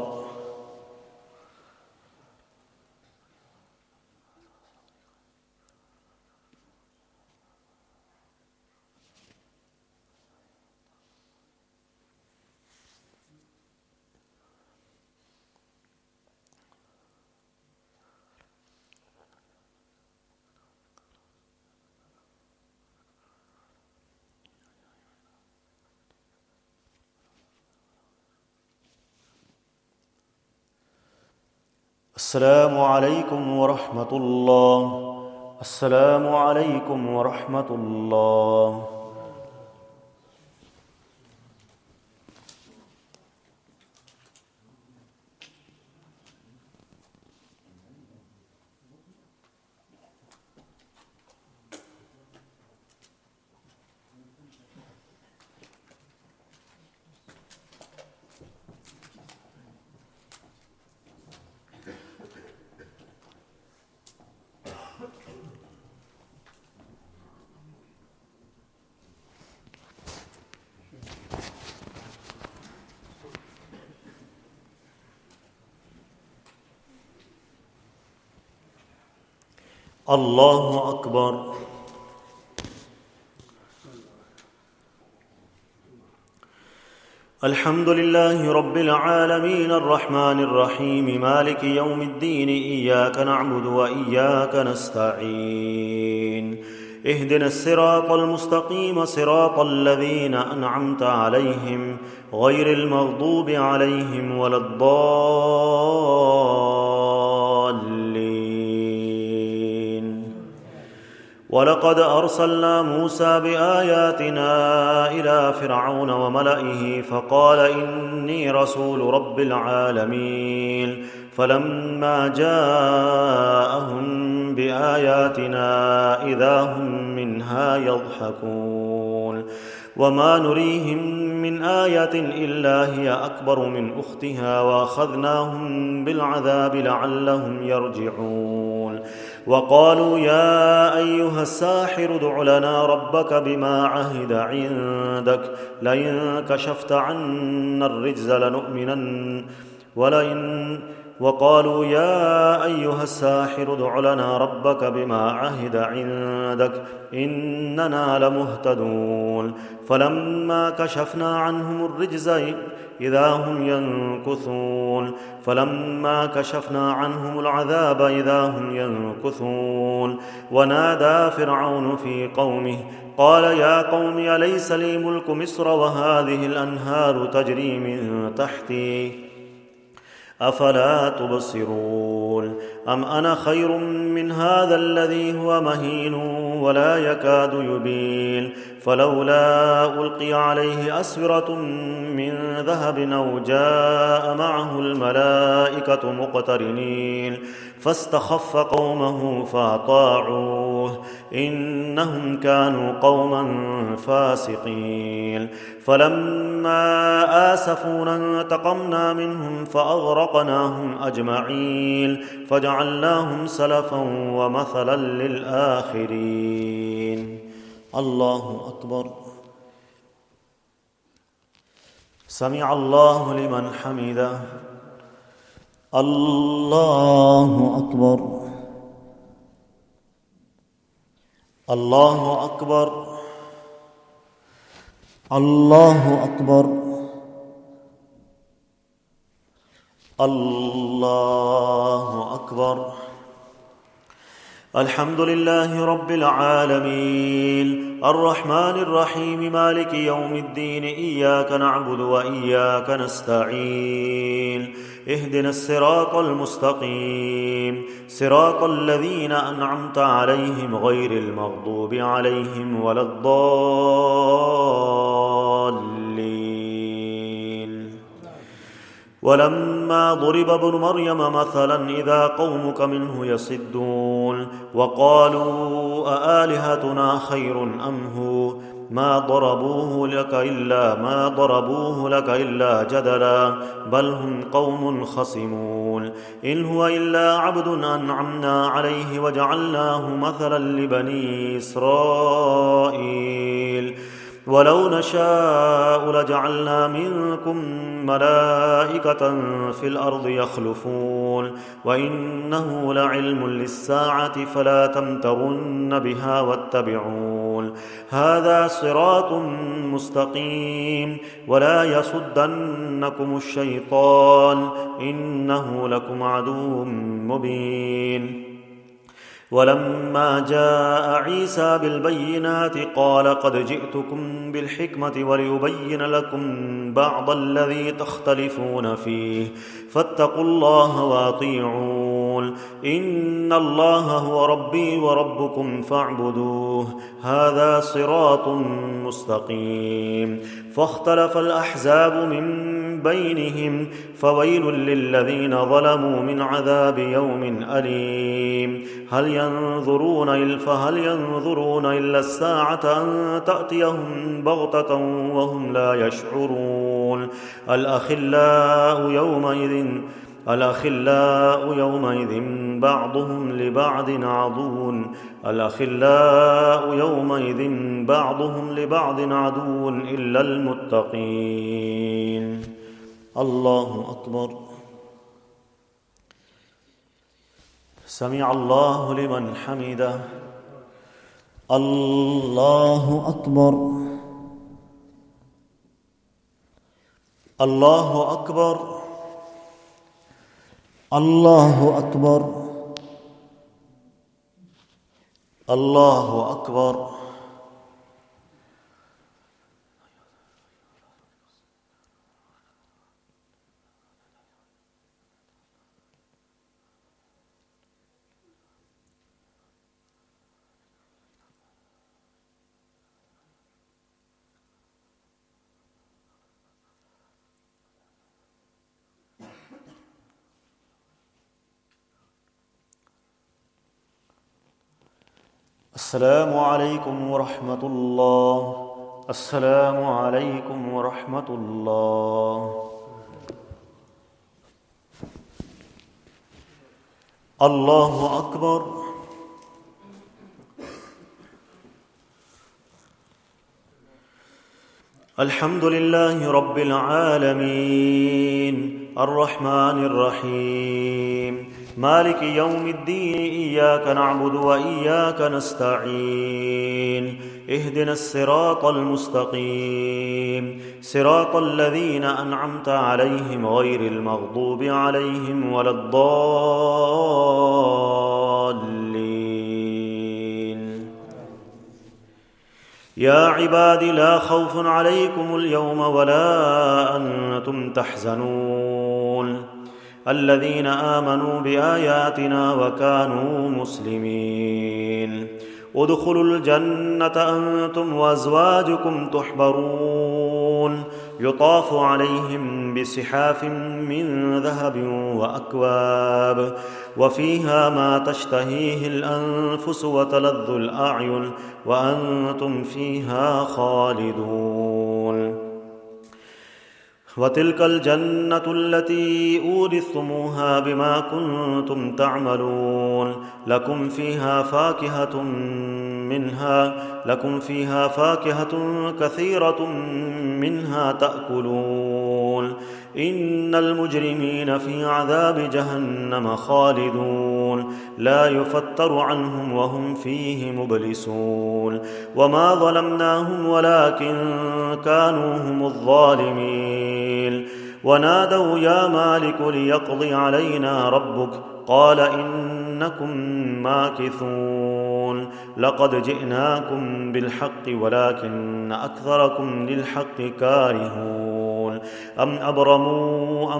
Speaker 4: السلام عليكم ورحمة الله. السلام عليكم ورحمة الله. الله أكبر. الحمد لله رب العالمين الرحمن الرحيم مالك يوم الدين. إياك نعبد وإياك نستعين. اهدنا الصراط المستقيم صراط الذين أنعمت عليهم غير المغضوب عليهم ولا الضالين. ولقد أرسلنا موسى بآياتنا إلى فرعون وملئه فقال إني رسول رب العالمين. فلما جاءهم بآياتنا إذا هم منها يضحكون. وما نريهم من آية إلا هي أكبر من أختها وأخذناهم بالعذاب لعلهم يرجعون. وقالوا يا أيها الساحر ادع لنا ربك بما عهد عندك لئن كشفت عنا الرجز لنؤمنن وقالوا يا أيها الساحر ادع لنا ربك بما عهد عندك إننا لمهتدون. فلما كشفنا عنهم الرجز إذا هم ينكثون. فلما كشفنا عنهم العذاب إذا هم ينكثون. ونادى فرعون في قومه قال يا قوم أليس لي ملك مصر وهذه الأنهار تجري من تحتي أفلا تبصرون. أم أنا خير من هذا الذي هو مهين ولا يكاد يبين. فلولا ألقي عليه أسورة من ذهب أو جاء معه الملائكة مقترنين فاستخف قومه فأطاعوه إنهم كانوا قوما فاسقين. فلما آسفونا انتقمنا منهم فأغرقناهم أجمعين فجعلناهم سلفا ومثلا للآخرين. الله أكبر. سمع الله لمن حمده. الله أكبر. الله أكبر. الله أكبر. الله أكبر. الحمد لله رب العالمين الرحمن الرحيم مالك يوم الدين إياك نعبد وإياك نستعين اهدنا الصراط المستقيم صراط الذين أنعمت عليهم غير المغضوب عليهم ولا الضالين. ولما ضرب ابن مريم مثلا إذا قومك منه يصدون وقالوا أآلهتنا خير أم هو ما ضربوه لك إلا جدلا بل هم قوم خصمون. إن هو إلا عبد أنعمنا عليه وجعلناه مثلا لبني إسرائيل ولو نشاء لجعلنا منكم ملائكة في الأرض يخلفون وإنه لعلم للساعة فلا تمترن بها واتبعون هذا صراط مستقيم ولا يصدنكم الشيطان إنه لكم عدو مبين. ولما جاء عيسى بالبينات قال قد جئتكم بالحكمة وليبين لكم بعض الذي تختلفون فيه فاتقوا الله وأطيعون إن الله هو ربي وربكم فاعبدوه هذا صراط مستقيم. فاختلف الأحزاب من بينهم فويل للذين ظلموا من عذاب يوم أليم. هل ينظرون إلا الساعة أن تأتيهم بغتة وهم لا يشعرون. الأخلاء يومئذ بعضهم لبعض عدو إلا المتقين. الله أكبر. سمع الله لمن حمده. الله أكبر. الله أكبر. الله أكبر. الله أكبر. السلام عليكم ورحمة الله. السلام عليكم ورحمة الله. الله أكبر. الحمد لله رب العالمين الرحمن الرحيم مالك يوم الدين إياك نعبد وإياك نستعين اهدنا الصراط المستقيم صراط الذين أنعمت عليهم غير المغضوب عليهم ولا الضالين. يا عباد لا خوف عليكم اليوم ولا أنتم تحزنون الذين آمنوا بآياتنا وكانوا مسلمين ادخلوا الجنة أنتم وأزواجكم تحبرون يطاف عليهم بصحاف من ذهب وأكواب وفيها ما تشتهيه الأنفس وتلذ الأعين وأنتم فيها خالدون. وتلك الجنة التي أورثتموها بما كنتم تعملون لكم فيها فاكهة كثيرة منها تأكلون إن المجرمين في عذاب جهنم خالدون لا يفتر عنهم وهم فيه مبلسون. وما ظلمناهم ولكن كانوا هم الظالمين. ونادوا يا مالك ليقضي علينا ربك قال إنكم ماكثون لقد جئناكم بالحق ولكن أكثركم للحق كارهون. أم أبرموا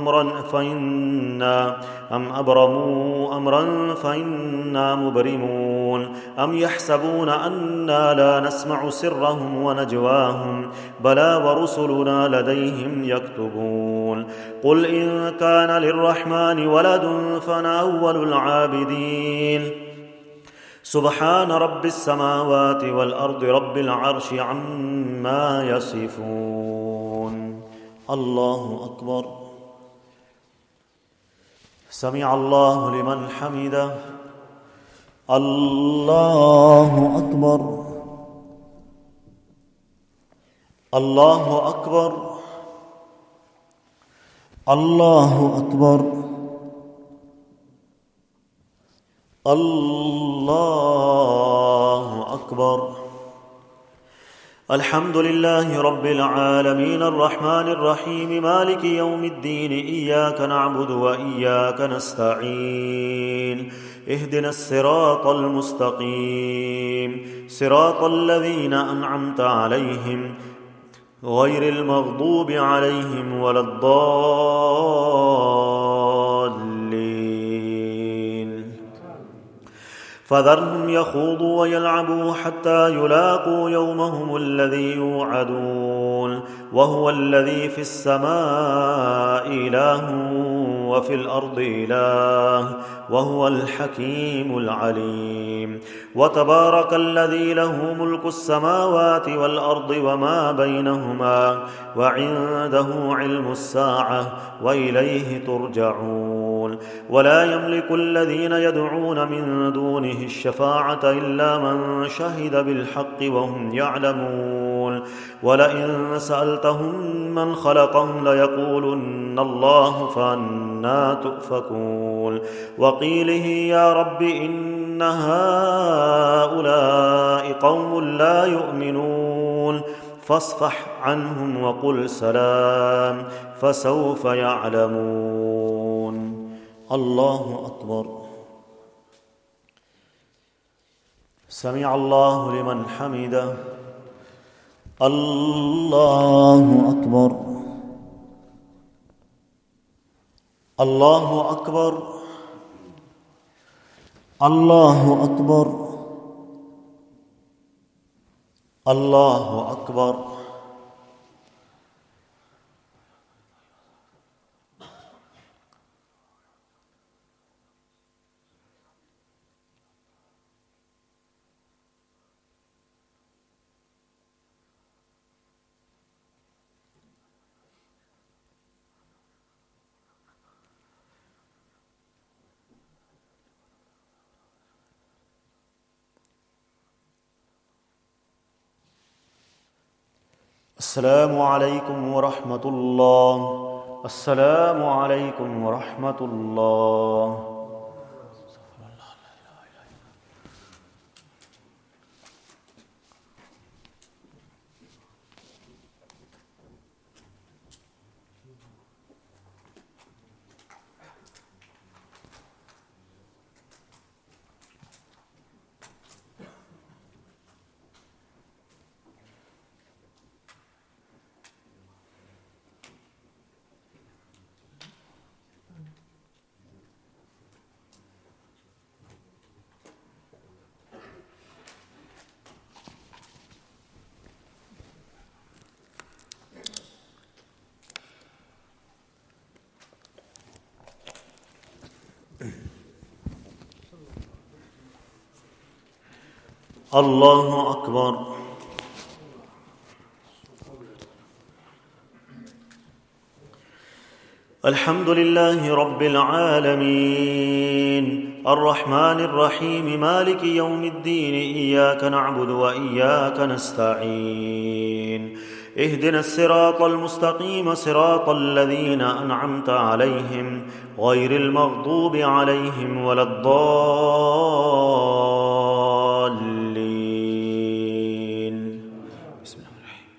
Speaker 4: أمرا فإنا مبرمون أم يحسبون أنا لا نسمع سرهم ونجواهم بلى ورسلنا لديهم يكتبون. قل إن كان للرحمن ولد فأنا أول العابدين. سبحان رب السماوات والأرض رب العرش عما يصفون. الله أكبر. سمع الله لمن حمده. الله أكبر. الله أكبر. الله أكبر. الله أكبر. الحمد لله رب العالمين الرحمن الرحيم مالك يوم الدين إياك نعبد وإياك نستعين اهدنا الصراط المستقيم صراط الذين أنعمت عليهم غير المغضوب عليهم ولا الضالين. فذرهم يخوضوا ويلعبوا حتى يلاقوا يومهم الذي يوعدون وهو الذي في السماء إله وفي الأرض إله وهو الحكيم العليم. وتبارك الذي له ملك السماوات والأرض وما بينهما وعنده علم الساعة وإليه ترجعون. ولا يملك الذين يدعون من دونه الشفاعة إلا من شهد بالحق وهم يعلمون. ولئن سألتهم من خلقهم ليقولن الله فأنى تؤفكون. وقيله يا رب إن هؤلاء قوم لا يؤمنون فاصفح عنهم وقل سلام فسوف يعلمون. الله أكبر. سمع الله لمن حمده. الله أكبر. الله أكبر. الله أكبر. الله أكبر. السلام عليكم ورحمة الله. السلام عليكم ورحمة الله. الله أكبر. الحمد لله رب العالمين الرحمن الرحيم مالك يوم الدين إياك نعبد وإياك نستعين اهدنا الصراط المستقيم صراط الذين أنعمت عليهم غير المغضوب عليهم ولا الضالين. بسم الله الرحمن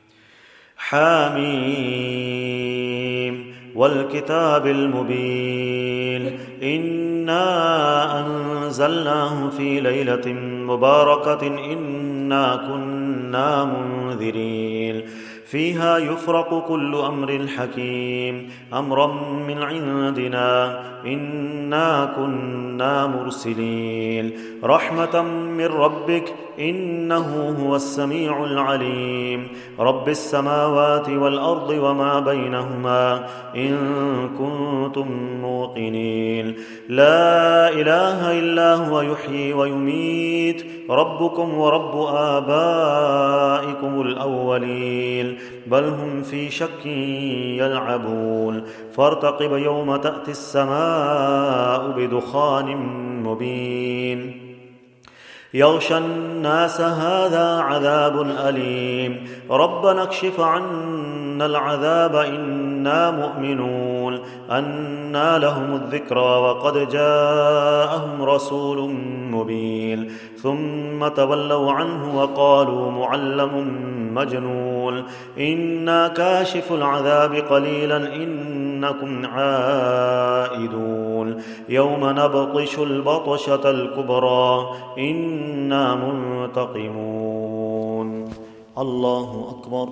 Speaker 4: حميم والكتاب المبين إنا أنزلناه في ليلة مباركة إنا كنا منذرين فيها يفرق كل أمر حكيم أمرا من عندنا إنا كنا مرسلين رحمة من ربك إنه هو السميع العليم رب السماوات والأرض وما بينهما إن كنتم موقنين لا إله إلا هو يحيي ويميت ربكم ورب آبائكم الأولين بل هم في شك يلعبون فارتقب يوم تأتي السماء بدخان مبين يغشى الناس هذا عذاب أليم ربنا اكشف عنا العذاب إنا مؤمنون أنى لهم الذكرى وقد جاءهم رسول مبين ثم تولوا عنه وقالوا معلم مجنون إنا كاشف العذاب قليلا إنكم عائدون يوم نبطش البطشة الكبرى إنا منتقمون. الله أكبر.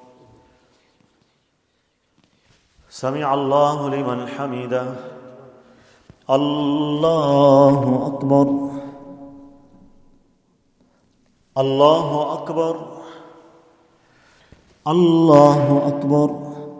Speaker 4: سمع الله لمن حمده. الله أكبر. الله أكبر. الله أكبر.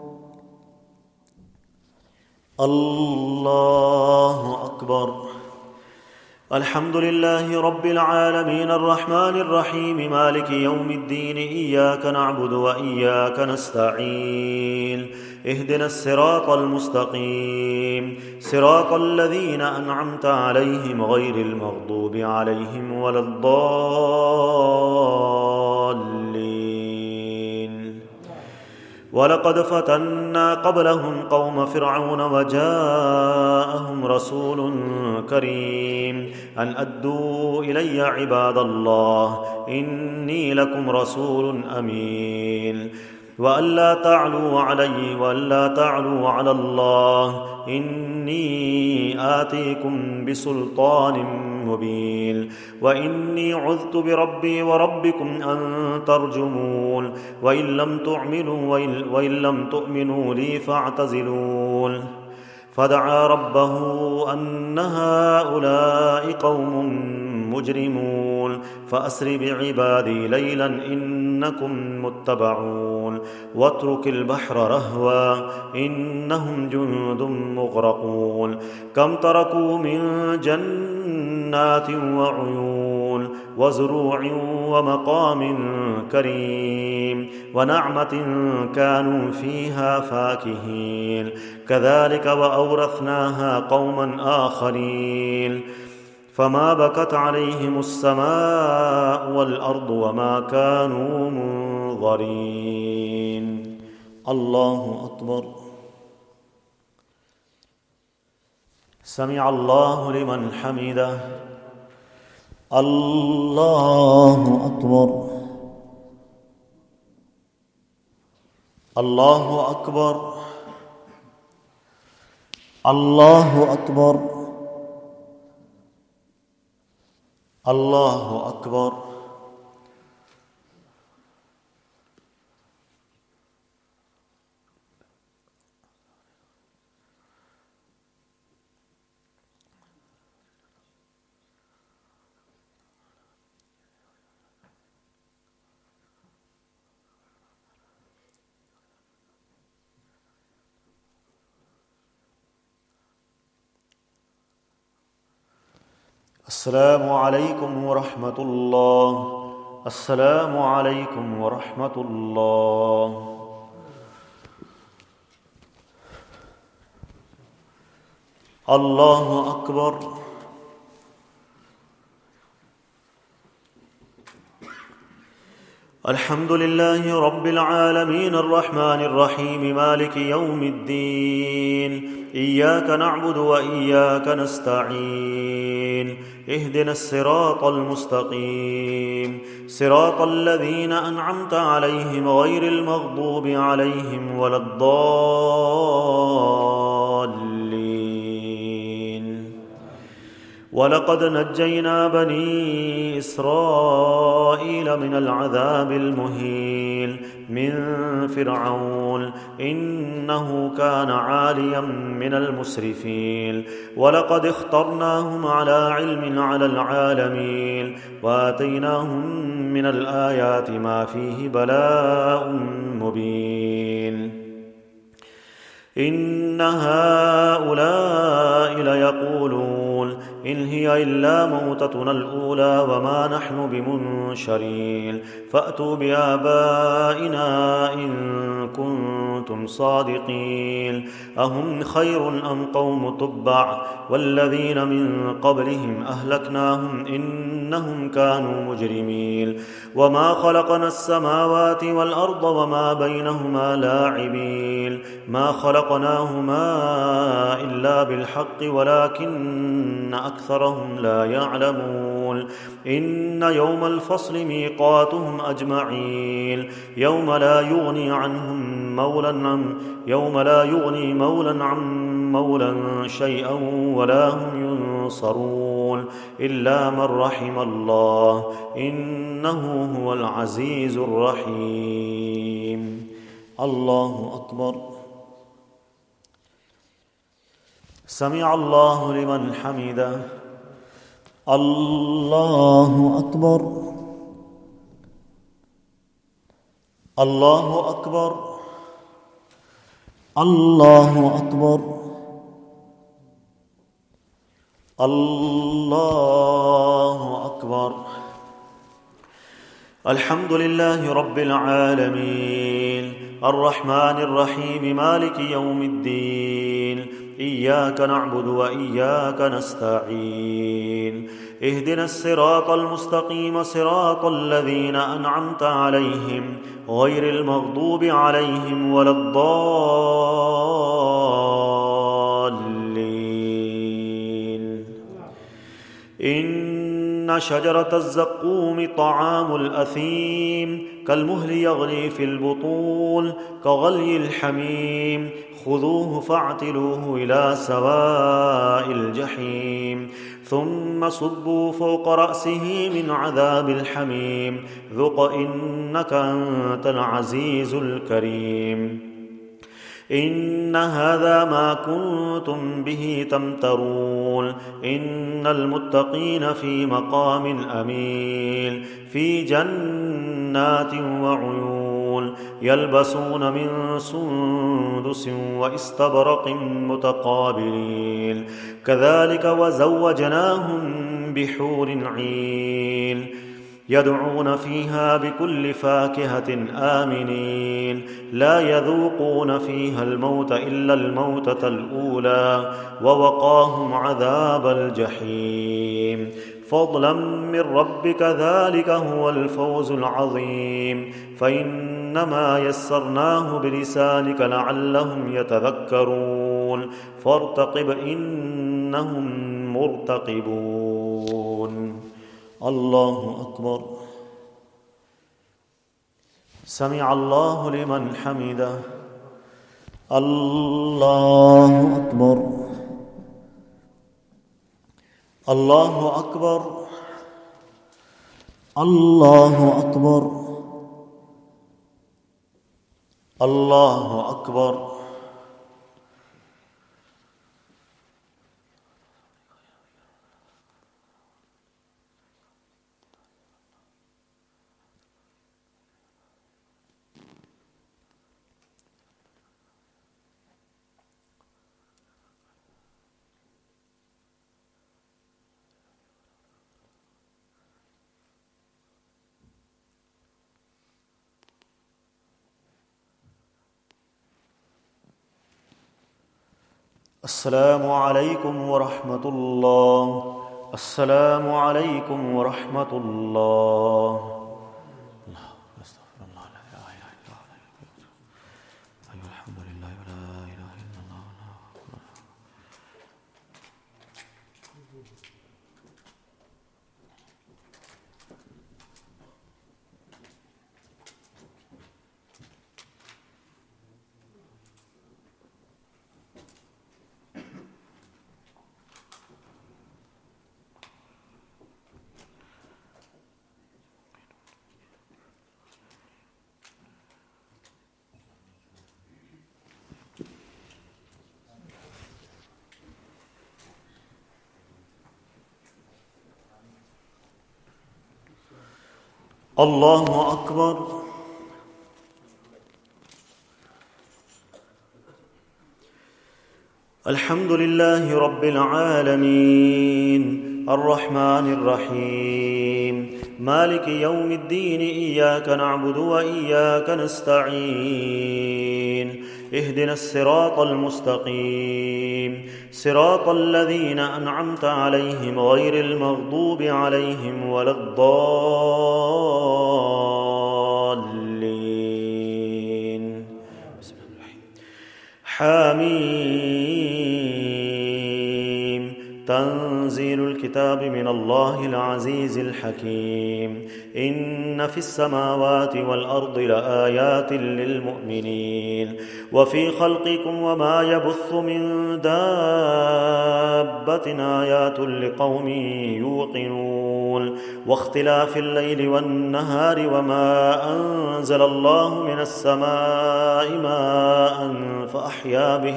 Speaker 4: الله أكبر. الحمد لله رب العالمين الرحمن الرحيم مالك يوم الدين إياك نعبد وإياك نستعين اهدنا الصراط المستقيم صراط الذين أنعمت عليهم غير المغضوب عليهم ولا الضالين. ولقد فتنا قبلهم قوم فرعون وجاءهم رسول كريم أن أدوا إلي عباد الله إني لكم رسول أمين وألا تعلوا علي وألا تعلوا على الله إني آتيكم بسلطان مبين وإني عذت بربي وربكم أن ترجمون وإن لم تؤمنوا لي فاعتزلون فدعا ربه أن هؤلاء قوم مجرمون فأسر بعبادي ليلا إنكم متبعون واترك البحر رهوا إنهم جند مغرقون كم تركوا من جنات وعيون وزروع ومقام كريم ونعمة كانوا فيها فاكهين كذلك وأورثناها قوما آخرين فما بكت عليهم السماء والأرض وما كانوا منظرين. الله أكبر. سمع الله لمن حمده. الله أكبر. الله أكبر. الله أكبر. الله أكبر. السلام عليكم ورحمة الله. السلام عليكم ورحمة الله. الله أكبر. الحمد لله رب العالمين الرحمن الرحيم مالك يوم الدين إياك نعبد وإياك نستعين اهدنا الصراط المستقيم صراط الذين أنعمت عليهم غير المغضوب عليهم ولا الضالين. ولقد نجينا بني إسرائيل من العذاب المهين من فرعون إنه كان عاليا من المسرفين ولقد اخترناهم على علم على العالمين وآتيناهم من الآيات ما فيه بلاء مبين. إن هؤلاء ليقولون إن هي إلا موتتنا الأولى وما نحن بمنشرين فأتوا بآبائنا إن كنتم صادقين أهم خير أم قوم تبع والذين من قبلهم أهلكناهم إنهم كانوا مجرمين وما خلقنا السماوات والأرض وما بينهما لاعبين ما خلقناهما إلا بالحق ولكن أكثرهم لا يعلمون. إن يوم الفصل ميقاتهم أجمعين يوم لا يغني مولا عن مولا شيئا ولا هم ينصرون إلا من رحم الله إنه هو العزيز الرحيم. الله أكبر. سمع الله لمن حمده. الله أكبر. الله أكبر. الله أكبر. الله أكبر. الحمد لله رب العالمين الرحمن الرحيم مالك يوم الدين إياك نعبد وإياك نستعين اهدنا الصراط المستقيم صراط الذين أنعمت عليهم غير المغضوب عليهم ولا الضالين. إن إن شجرة الزقوم طعام الأثيم كالمهل يغلي في البطون كغلي الحميم خذوه فاعتلوه إلى سواء الجحيم ثم صبوا فوق رأسه من عذاب الحميم ذق إنك أنت العزيز الكريم إن هذا ما كنتم به تمترون إن المتقين في مقام أمين في جنات وعيون يلبسون من سندس واستبرق متقابلين كذلك وزوجناهم بحور عين يدعون فيها بكل فاكهة آمنين لا يذوقون فيها الموت إلا الموتة الأولى ووقاهم عذاب الجحيم فضلا من ربك ذلك هو الفوز العظيم فإنما يسرناه بلسانك لعلهم يتذكرون فارتقب إنهم مرتقبون الله أكبر سمع الله لمن حمده الله أكبر الله أكبر الله أكبر الله أكبر السلام عليكم ورحمة الله السلام عليكم ورحمة الله الله أكبر الحمد لله رب العالمين الرحمن الرحيم مالك يوم الدين إياك نعبد وإياك نستعين اهدنا الصراط المستقيم صراط الذين أنعمت عليهم غير المغضوب عليهم ولا الضالين حميم تنزيل الكتاب من الله العزيز الحكيم إن في السماوات والأرض لآيات للمؤمنين وفي خلقكم وما يبث من دابة آيات لقوم يوقنون واختلاف الليل والنهار وما أنزل الله من السماء ماء فأحيا به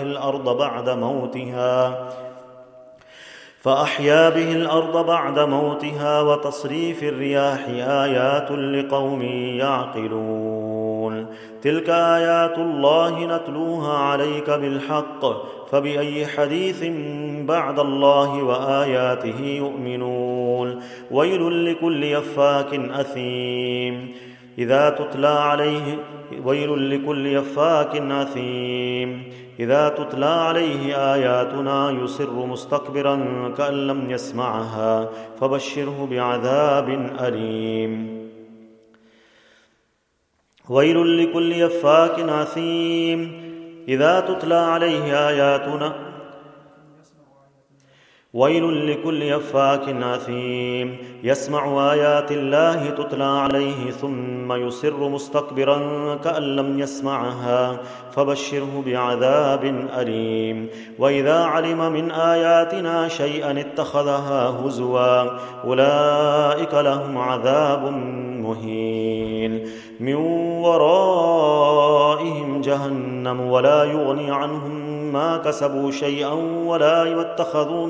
Speaker 4: الأرض بعد موتها وتصريف الرياح آيات لقوم يعقلون تلك آيات الله نتلوها عليك بالحق فبأي حديث بعد الله وآياته يؤمنون ويل لكل أفاك أثيم إذا تتلى عليه آياتنا يصر مستكبرا كأن لم يسمعها فبشره بعذاب أليم ويل لكل أفاك أثيم إذا تتلى عليه ويل لكل أفاك أثيم يسمع آيات الله تتلى عليه ثم يصر مستكبرا كأن لم يسمعها فبشره بعذاب أليم. وإذا علم من آياتنا شيئا اتخذها هزوا أولئك لهم عذاب مهين من ورائهم جهنم ولا يغني عنهم ما كسبوا شيئا ولا ما اتخذوا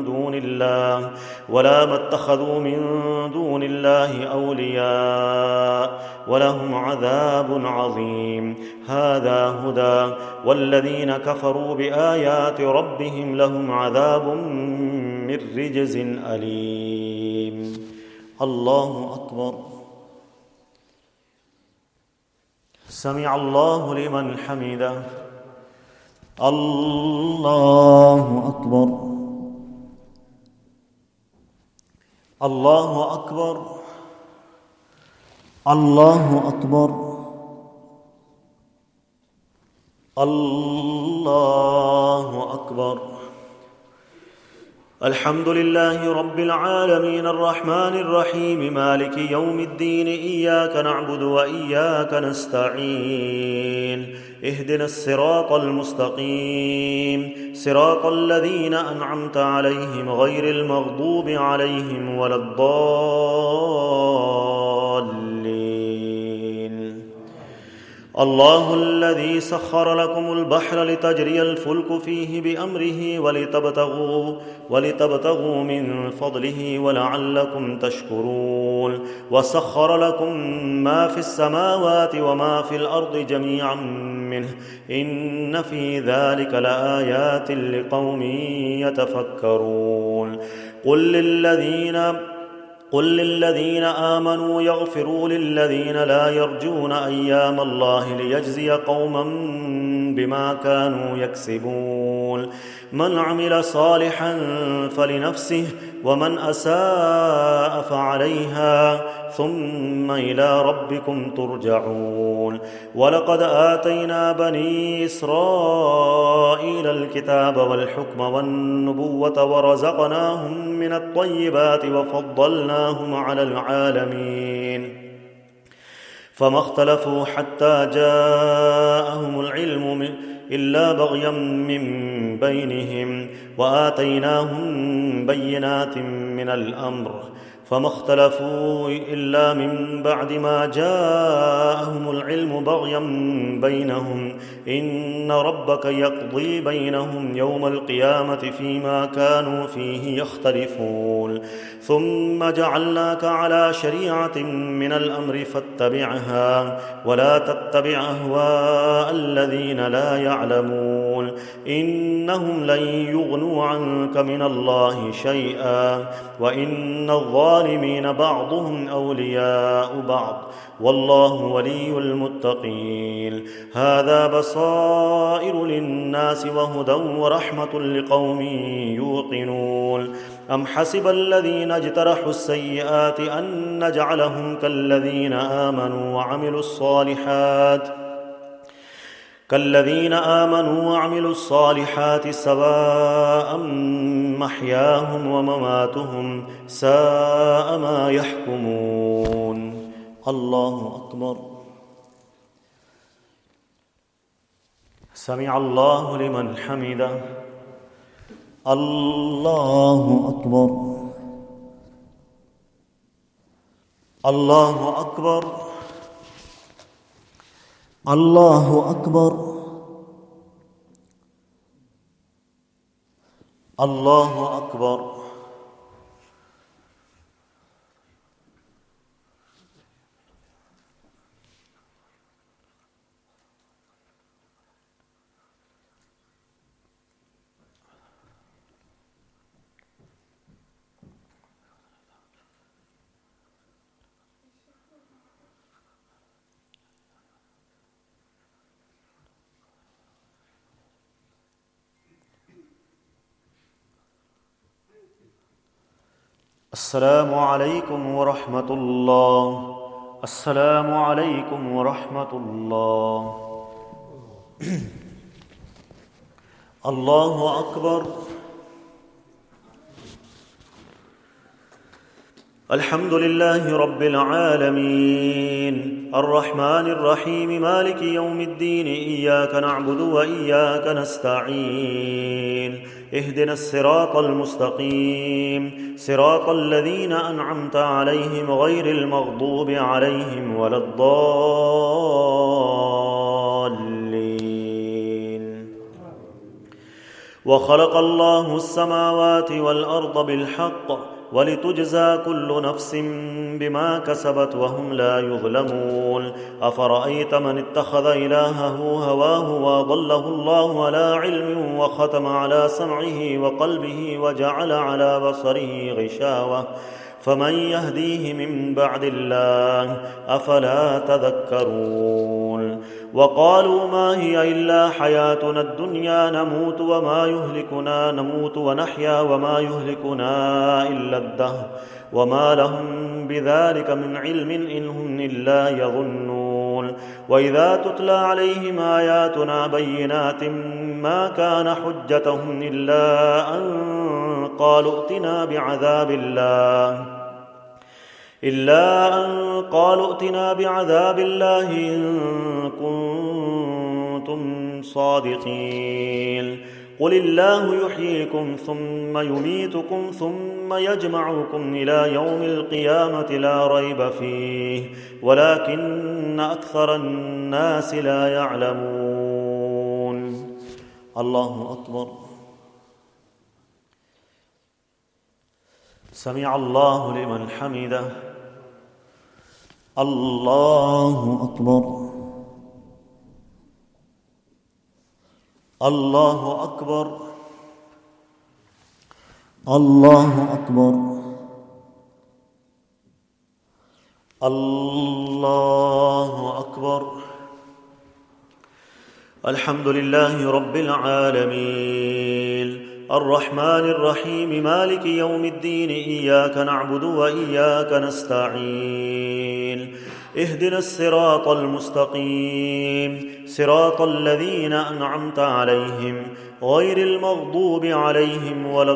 Speaker 4: من دون الله أولياء ولهم عذاب عظيم. هذا هدى والذين كفروا بآيات ربهم لهم عذاب من رجز أليم. الله أكبر. سمع الله لمن حمده. الله أكبر. الله أكبر. الله أكبر. الله أكبر. الحمد لله رب العالمين الرحمن الرحيم مالك يوم الدين إياك نعبد وإياك نستعين اهدنا الصراط المستقيم صراط الذين أنعمت عليهم غير المغضوب عليهم ولا الضالين. الله الذي سخر لكم البحر لتجري الفلك فيه بأمره ولتبتغوا من فضله ولعلكم تشكرون. وسخر لكم ما في السماوات وما في الأرض جميعا منه إن في ذلك لآيات لقوم يتفكرون. قل للذين آمنوا يغفروا للذين لا يرجون أيام الله ليجزي قوما بما كانوا يكسبون. من عمل صالحا فلنفسه ومن أساء فعليها ثم إلى ربكم ترجعون. ولقد آتينا بني إسرائيل الكتاب والحكم والنبوة ورزقناهم من الطيبات وفضلناهم على العالمين فما اختلفوا حتى جاءهم العلم إلا بغيا من بينهم وآتيناهم بينات من الأمر فما اختلفوا إلا من بعد ما جاءهم العلم بغيا بينهم إن ربك يقضي بينهم يوم القيامة فيما كانوا فيه يختلفون. ثم جعلناك على شريعة من الأمر فاتبعها ولا تتبع أهواء الذين لا يعلمون إنهم لن يغنوا عنك من الله شيئا وإن الظالمين بعضهم أولياء بعض والله ولي المتقين. هذا بصائر للناس وهدى ورحمة لقوم يوقنون. أم حسب الذين اجترحوا السيئات أن نجعلهم كالذين آمنوا وعملوا الصالحات سواء محياهم ومماتهم ساء ما يحكمون. الله أكبر. سمع الله لمن حمده. الله أكبر. الله أكبر. الله أكبر. الله أكبر. السلام عليكم ورحمة الله. السلام عليكم ورحمة الله. الله أكبر. الحمد لله رب العالمين الرحمن الرحيم مالك يوم الدين إياك نعبد وإياك نستعين اهدنا الصراط المستقيم صراط الذين أنعمت عليهم غير المغضوب عليهم ولا الضالين. وخلق الله السماوات والأرض بالحق ولتجزى كل نفس بما كسبت وهم لا يظلمون. أفرأيت من اتخذ إلهه هواه وأضله الله على علم وختم على سمعه وقلبه وجعل على بصره غشاوة فمن يهديه من بعد الله أفلا تذكرون. وقالوا ما هي إلا حياتنا الدنيا نموت ونحيا وما يهلكنا إلا الدهر وما لهم بذلك من علم إن هم إلا يظنون. وإذا تتلى عليهم آياتنا بينات ما كان حجتهم إلا أن قالوا ائتنا بعذاب الله إن كنتم صادقين. قل الله يحييكم ثم يميتكم ثم يجمعكم إلى يوم القيامة لا ريب فيه ولكن أكثر الناس لا يعلمون. الله أكبر. سمع الله لمن حمده. الله أكبر. الله أكبر. الله أكبر. الله أكبر. الحمد لله رب العالمين الرحمن الرحيم مالك يوم الدين إياك نعبد وإياك نستعين اهدنا الصراط المستقيم صراط الذين أنعمت عليهم غير المغضوب عليهم ولا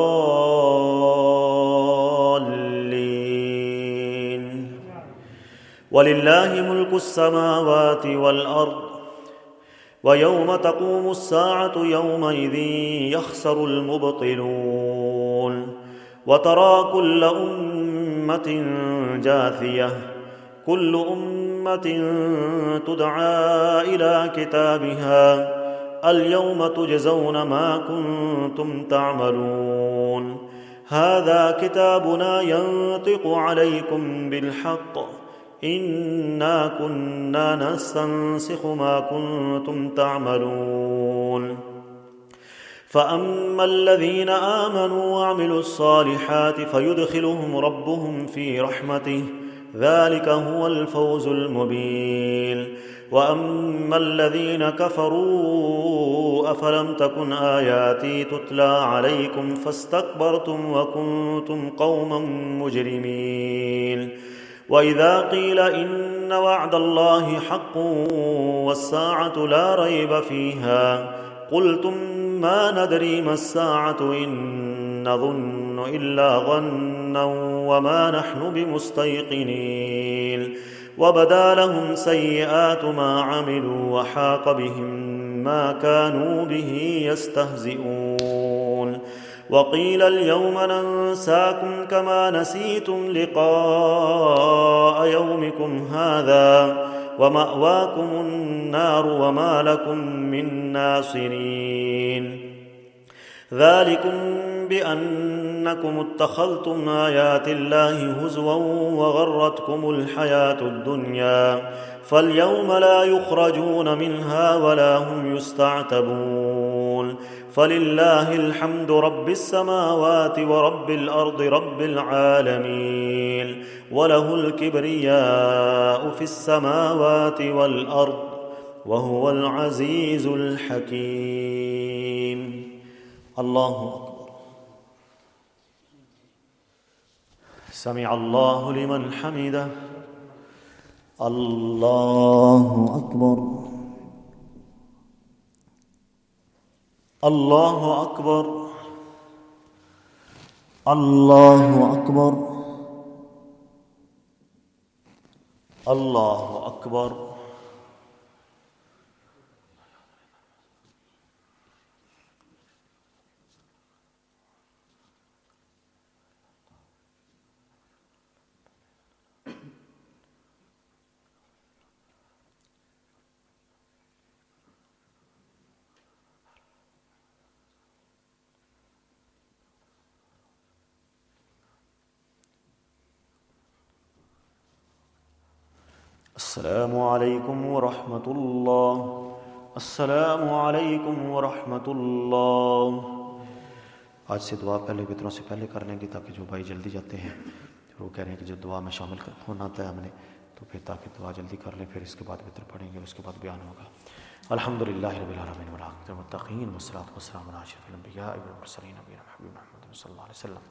Speaker 4: الضالين. ولله ملك السماوات والأرض ويوم تقوم الساعة يومئذ يخسر المبطلون. وترى كل أمة جاثية كل أمة تدعى إلى كتابها اليوم تجزون ما كنتم تعملون. هذا كتابنا ينطق عليكم بالحق إنا كنا نستنسخ ما كنتم تعملون. فأما الذين آمنوا وعملوا الصالحات فيدخلهم ربهم في رحمته ذلك هو الفوز المبين. وأما الذين كفروا أفلم تكن آياتي تتلى عليكم فاستكبرتم وكنتم قوما مجرمين. وإذا قيل إن وعد الله حق والساعة لا ريب فيها قلتم ما ندري ما الساعة إن نظن إلا ظنا وما نحن بمستيقنين. وبدا لهم سيئات ما عملوا وحاق بهم ما كانوا به يستهزئون. وقيل اليوم ننساكم كما نسيتم لقاء يومكم هذا ومأواكم النار وما لكم من ناصرين. ذلكم بأنكم اتخذتم آيات الله هزوا وغرتكم الحياة الدنيا فاليوم لا يخرجون منها ولا هم يستعتبون. فلله الحمد رب السماوات ورب الأرض رب العالمين وله الكبرياء في السماوات والأرض وهو العزيز الحكيم. الله أكبر. سمع الله لمن حمده. الله أكبر. الله أكبر. الله أكبر. अल्लाहु अकबर। अस्सलामु अलैकुम व रहमतुल्लाह। अस्सलामु अलैकुम व रहमतुल्लाह। आज से दुआ पहले वितरों से पहले कर लेंगे ताकि जो भाई जल्दी जाते हैं वो कह रहे हैं कि जो दुआ में शामिल होना था हमने, तो फिर ताकि दुआ जल्दी कर लें, फिर इसके बाद वितर पढ़ेंगे, उसके बाद बयान होगा। अल्हम्दुलिल्लाहि रब्बिल आलमीन वल आक़िबतु लिल मुत्तक़ीन वस्सलातु वस्सलामु अला अशरफिल अंबिया वल मुरसलीन नबीना मुहम्मद सल्लल्लाहु अलैहि वसल्लम।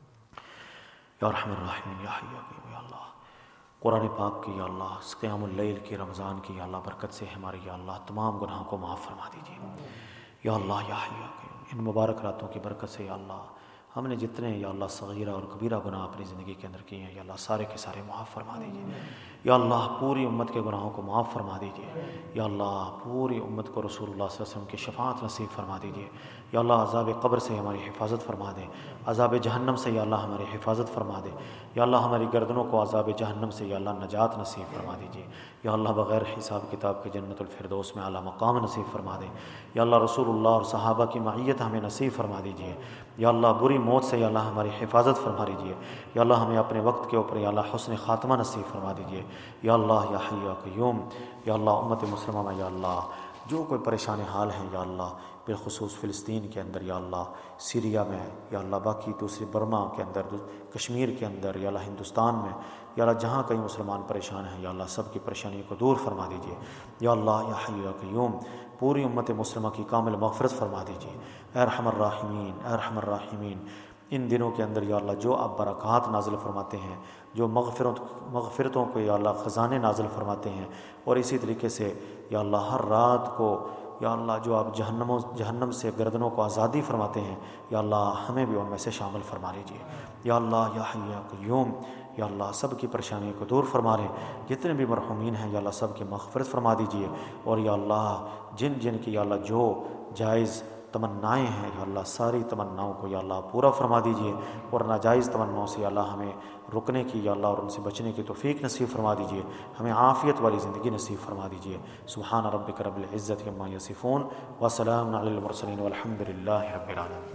Speaker 4: या रहमान रहीम या हय्यु या क़य्यूम, या अल्लाह कुरान पाक की, या अल्लाह क़ियामुल लैल की, रमज़ान की, या अल्लाह बरकत से हमारे, या अल्लाह तमाम गुनाहों को माफ़ फरमा दीजिए। या अल्लाह या हय्यु या क़य्यूम, इन मुबारक रातों की बरकत से या अल्लाह हमने जितने या अल्लाह सगीरा और कबीरा गुनाह अपनी ज़िंदगी के अंदर किए हैं, या अल्लाह सारे के सारे माफ़ फरमा दीजिए। या अल्लाह पूरी उम्मत के गुनाहों को माफ़ फरमा दीजिए। या अल्लाह पूरी उम्मत को रसूलुल्लाह सल्लल्लाहु अलैहि वसल्लम की शफ़ाअत नसीब फरमा दीजिए। या अल्लाह अज़ाब क़ब्र से हमारी हिफाजत फरमा दे, अज़ाब जहन्नम से या अल्लाह हमारी हिफाजत फरमा दे। या अल्लाह हमारी गर्दनों को अज़ाब जहन्नम से या अल्लाह नजात नसीब फरमा दीजिए। या अल्लाह बग़ैर हिसाब किताब के जन्नतुल फ़िरदौस में आला मकाम नसीब फरमा दे। या अल्लाह रसूलुल्लाह और सहाबा की मईयत हमें नसीब फरमा दीजिए। या अल्लाह बुरी मौत से या अल्लाह हमारी हिफाजत फरमा दीजिए। या अल्लाह हमें अपने वक्त के ऊपर या अल्लाह हुस्न ख़ात्मा नसीब फरमा दीजिए। या अल्लाह या हय्यु या क़य्यूम, या अल्लाह उम्मत मुस्लिमा में या अल्लाह जो कोई परेशान हाल हैं, या अल्लाह बिलखुसूस फ़िलिस्तीन के अंदर, या अल्लाह सीरिया में, या अल्लाह बाकी दूसरी बर्मा के अंदर, कश्मीर के अंदर, या अल्लाह हिंदुस्तान में, या अल्लाह जहाँ कहीं मुसलमान परेशान हैं, या अल्लाह सब की परेशानियों को दूर फरमा दीजिए। या अल्लाह या हय्यु या क़य्यूम, पूरी उम्मत मुस्लिमा की कामिल मग़फ़िरत फरमा दीजिए। ऐ रहमान राहिमीन, ऐ रहमान राहिमीन, इन दिनों के अंदर या अल्लाह जो आप बरक़ात नाज़िल फरमाते हैं, जो मग़फ़िरतों को या अल्लाह ख़ज़ाने नाज़िल फरमाते हैं, और इसी तरीके से या अल्लाह हर रात को या अल्लाह जो आप जहन्नम से गर्दनों को आज़ादी फरमाते हैं, या अल्लाह हमें भी उनमें से शामिल फरमा लीजिए। या अल्लाह या हय्यु या क़य्यूम, या अल्लाह सब की परेशानियों को दूर फरमा लें। जितने भी मरहूमीन हैं या अल्लाह सब की मग़फ़िरत फरमा दीजिए। और या अल्लाह जिन जिन की या अल्लाह जो जायज़ तमन्नाएँ हैं, या अल्लाह सारी तमन्नाओं को या अल्लाह पूरा फरमा दीजिए। और नाजायज़ तमन्नाओं से या अल्लाह हमें रुकने की या अल्लाह और उनसे बचने की तौफ़ीक नसीब फरमा दीजिए। हमें आफ़ियत वाली ज़िंदगी नसीब फरमा दीजिए। सुब्हान रब्बिक रब्बिल इज़्ज़ति अम्मा यसिफ़ून व सलामुन अलल मुरसलीन वल्हम्दुलिल्लाहि रब्बिल आलमीन।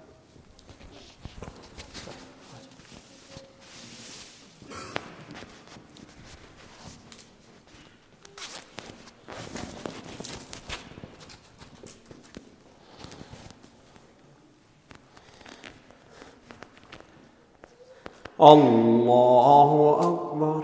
Speaker 1: अल्लाहु अकबर।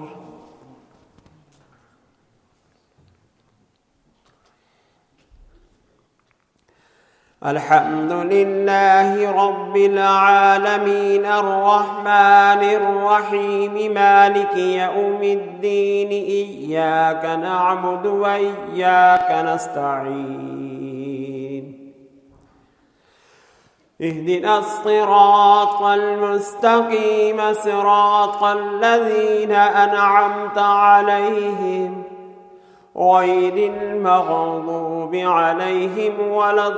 Speaker 1: अल्हम्दुलिल्लाहि रब्बिल आलमीन अर्रहमानिर रहीम मालिकि यौमिद्दीन इय्याका नअबुदु व इय्याका नस्तईन اهدنا الصراط المستقيم صراط الذين أنعمت عليهم غير المغضوب عليهم ولا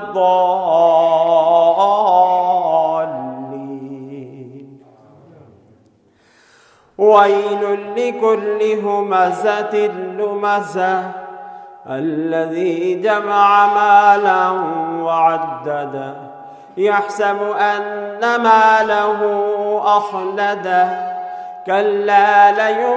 Speaker 1: الضالين. ويل لكل همزة لمزة الذي جمع مالا وعدده يحسب أن ماله أخلده كلا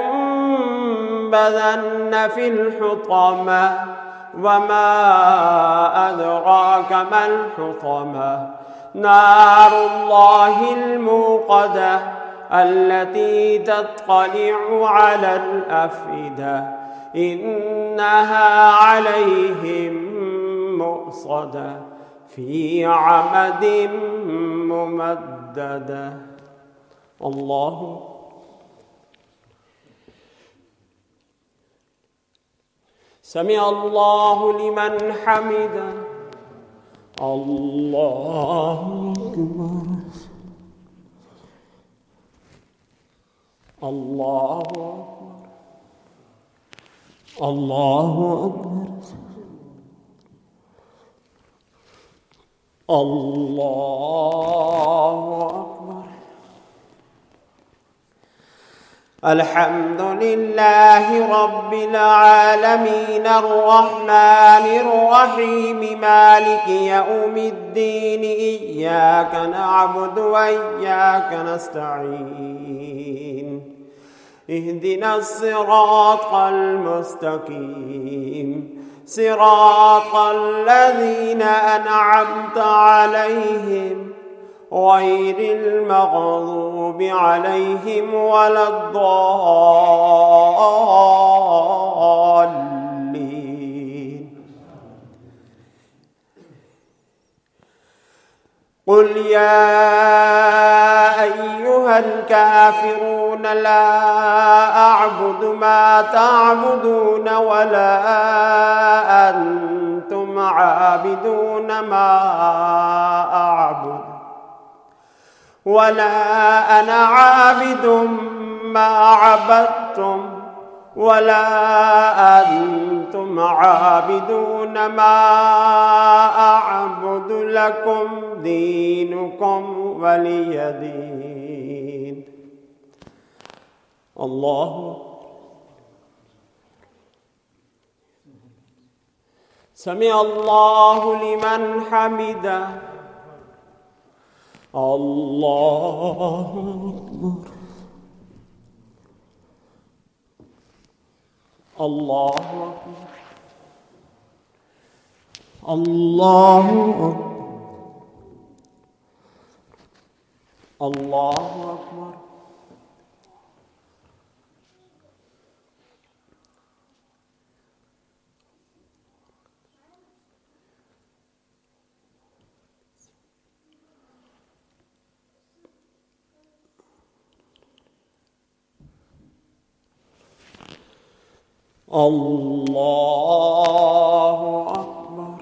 Speaker 1: لينبذن في الحطمة وما أدراك ما الحطمة نار الله الموقدة التي تطلع على الأفئدة إنها عليهم مؤصدة في عمد ممددة. الله سمع الله لمن حمده. الله أكبر. الله أكبر.
Speaker 5: الله أكبر الله أكبر. الحمد لله رب العالمين الرحمن الرحيم مالك يوم الدين إياك نعبد وإياك نستعين اهدنا الصراط المستقيم صراط الذين أنعمت عليهم غير المغضوب عليهم ولا الضالين. قل يا أيها الكافرون لا أعبد ما تعبدون ولا أنتم عابدون ما أعبد ولا أنا عابد ما عبدتم ولا أنتم عابدون ما أعبد لكم دينكم ولي دين. الله سمع الله لمن حمده. الله أكبر الله أكبر الله أكبر الله أكبر. الله أكبر.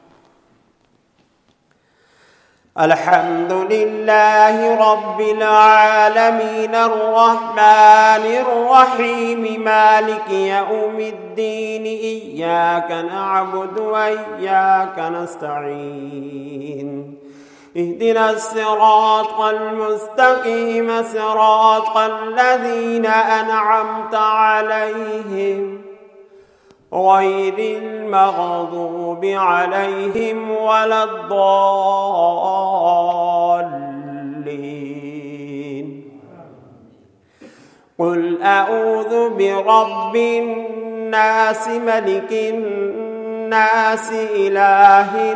Speaker 5: الحمد لله رب العالمين الرحمن الرحيم مالك يوم الدين إياك نعبد وإياك نستعين اهدنا الصراط المستقيم صراط الذين أنعمت عليهم غير المغضوب عليهم ولا الضالين. قل أعوذ برب الناس ملك الناس إله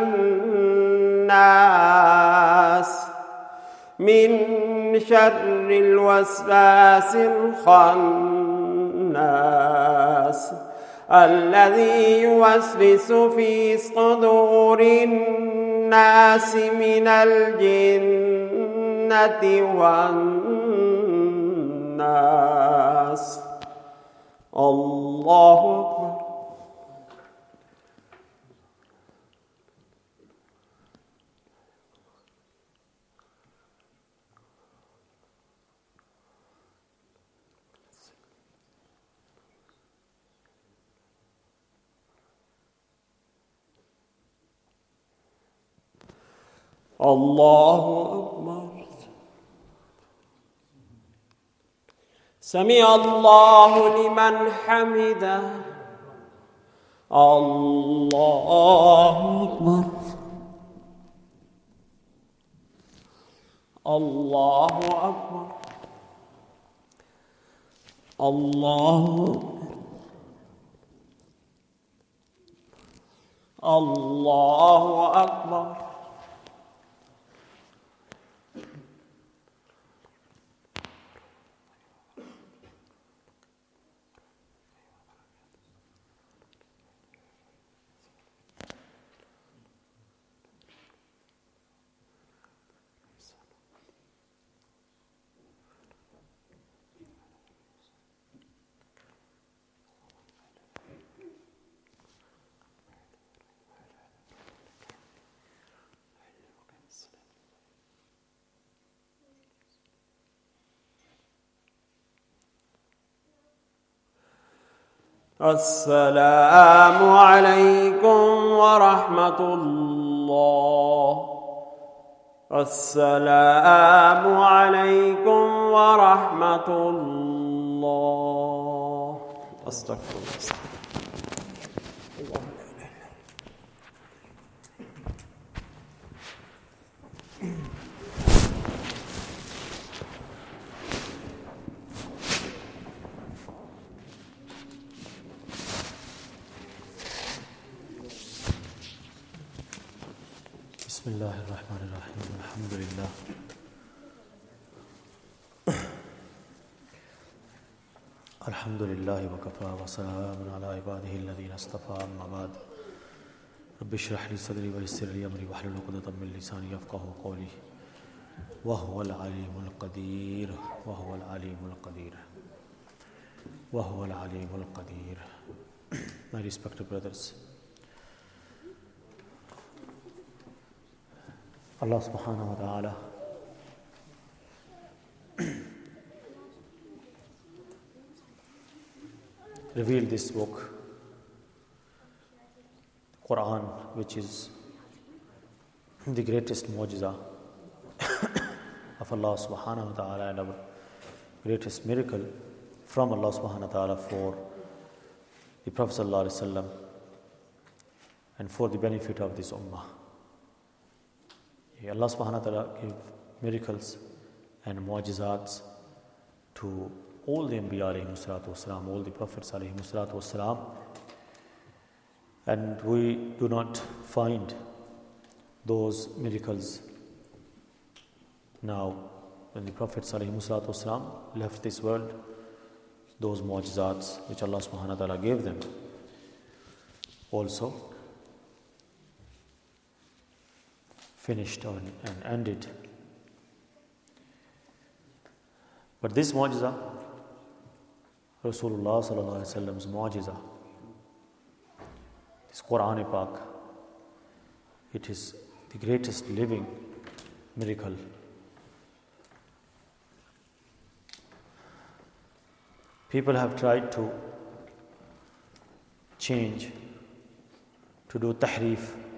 Speaker 5: الناس من شر الوسواس الخناس الذي يوسوس في صدور الناس من الجنة والناس. الله أكبر. الله أكبر. سمع الله لمن حمده. الله أكبر الله أكبر الله أكبر الله أكبر. السلام عليكم ورحمة الله. السلام عليكم ورحمة الله. أستغفر الله.
Speaker 2: بسم الله الرحمن الرحيم. الحمد لله الحمد لله وكفى وسلام على عباده الذين اصطفى. أما بعد رب اشرح لي صدري ويسر لي أمري واحلل عقدة من لساني يفقهوا قولي وهو العليم القدير وهو العليم القدير وهو العليم القدير. My respected brothers, Allah subhanahu wa ta'ala revealed this book, Quran, which is the greatest mu'jiza of Allah subhanahu wa ta'ala and our greatest miracle from Allah subhanahu wa ta'ala for the Prophet sallallahu alaihi wasallam and for the benefit of this ummah. Allah subhanahu wa ta'ala gave miracles and mu'jizats to all the Anbiya alayhimu salatu wasalam, all the Prophets alayhimu salatu wasalam, and we do not find those miracles now when the Prophets alayhimu salatu wasalam left this world. Those mu'jizats which Allah subhanahu wa ta'ala gave them also finished and ended. But this mu'jiza, Rasulullah sallallahu alaihi wasallam's mu'jiza, this Quran Pak, it is the greatest living miracle. People have tried to change, to do tahrif,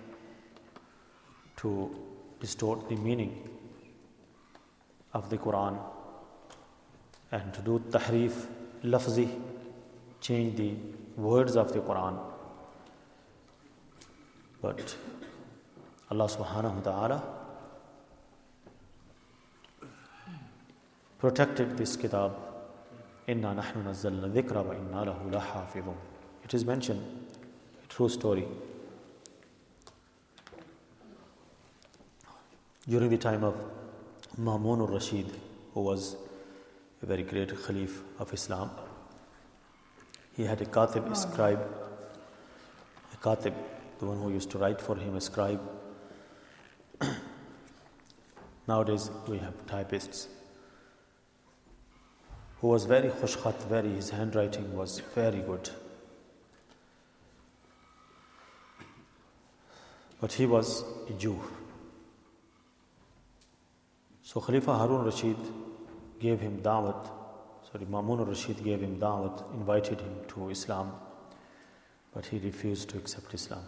Speaker 2: to distort the meaning of the Quran, and to do tahrif lafzi, change the words of the Quran. But Allah subhanahu wa ta'ala protected this kitab. Inna nahnu nazzalna dhikra wa inna lahu lahafidhun. It is mentioned, a true story. During the time of Ma'mun al-Rashid, who was a very great Khalif of Islam, he had a katib, a scribe, a katib, the one who used to write for him, a scribe. Nowadays we have typists, who was very khushkhat, his handwriting was very good. But he was a Jew. So Khalifa Harun Rashid gave him da'wat, Ma'mun al-Rashid gave him da'wat, invited him to Islam, but he refused to accept Islam.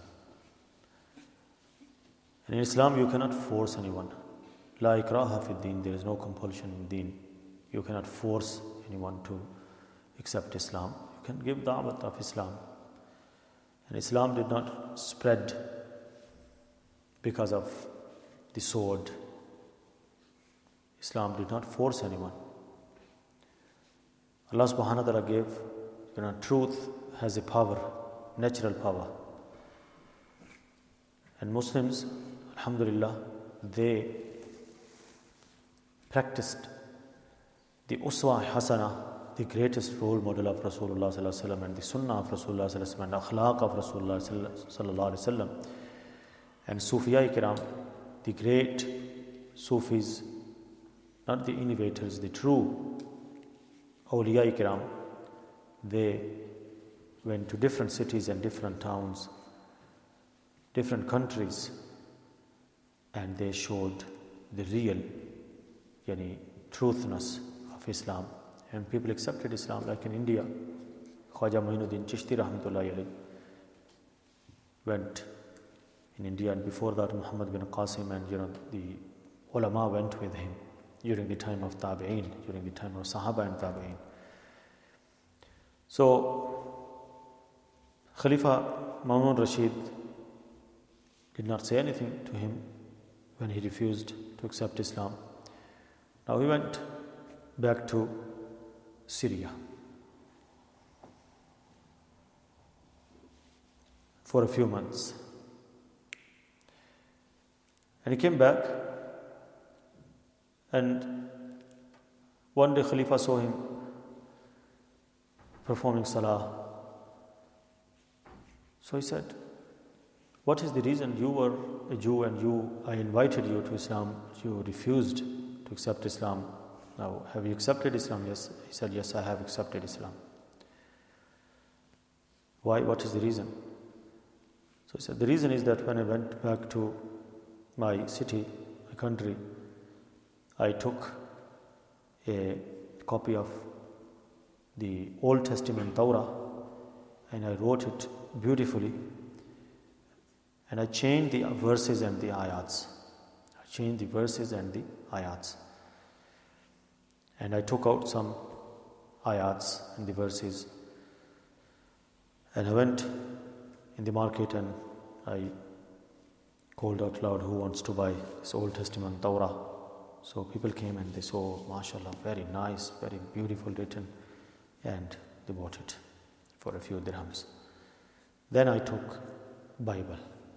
Speaker 2: And in Islam you cannot force anyone. La ikraha fi din, there is no compulsion in deen. You cannot force anyone to accept Islam. You can give da'wat of Islam. And Islam did not spread because of the sword. Islam did not force anyone. Allah subhanahu wa ta'ala gave, truth has a power, natural power. And Muslims, alhamdulillah, they practiced the uswa hasana, the greatest role model of Rasulullah sallallahu alaihi wasallam, and the sunnah of Rasulullah sallallahu alaihi wasallam, and akhlaq of Rasulullah sallallahu alaihi wasallam. And Sufiya Kiram, the great Sufis, not the innovators, the true Awliya Kiram, they went to different cities and different towns, different countries, and they showed the real truthness of Islam. And people accepted Islam, like in India. Khwaja Muinuddin Chishti Rahmatullahi alayhi went in India, and before that Muhammad bin Qasim and the ulama went with him during the time of Tabi'een, during the time of Sahaba and Tabi'een. So Khalifa Ma'mun Rashid did not say anything to him when he refused to accept Islam. Now he went back to Syria for a few months. And he came back, and one day Khalifa saw him performing salah. So he said, "What is the reason? You were a Jew and I invited you to Islam. You refused to accept Islam. Now, have you accepted Islam?" Yes. He said, "Yes, I have accepted Islam." Why? What is the reason? So he said, "The reason is that when I went back to my city, my country, I took a copy of the Old Testament Torah and I wrote it beautifully, and I changed the verses and the ayats. And I took out some ayats and the verses, and I went in the market and I called out loud, who wants to buy this Old Testament Torah? So people came and they saw, mashallah, very nice, very beautiful written, and they bought it for a few dirhams. Then I took Bible,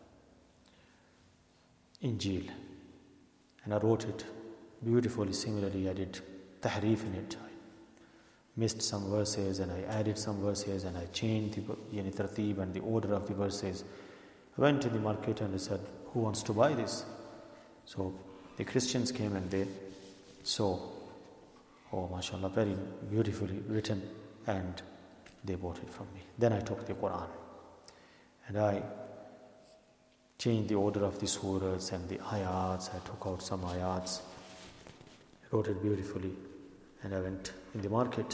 Speaker 2: Injil, and I wrote it beautifully. Similarly, I did tahrif in it. I missed some verses and I added some verses and I changed the tartib and the order of the verses. I went to the market and I said, who wants to buy this? So the Christians came and they saw, oh mashallah, very beautifully written, and they bought it from me. Then I took the Quran and I changed the order of the surahs and the ayats. I took out some ayats, wrote it beautifully, and I went in the market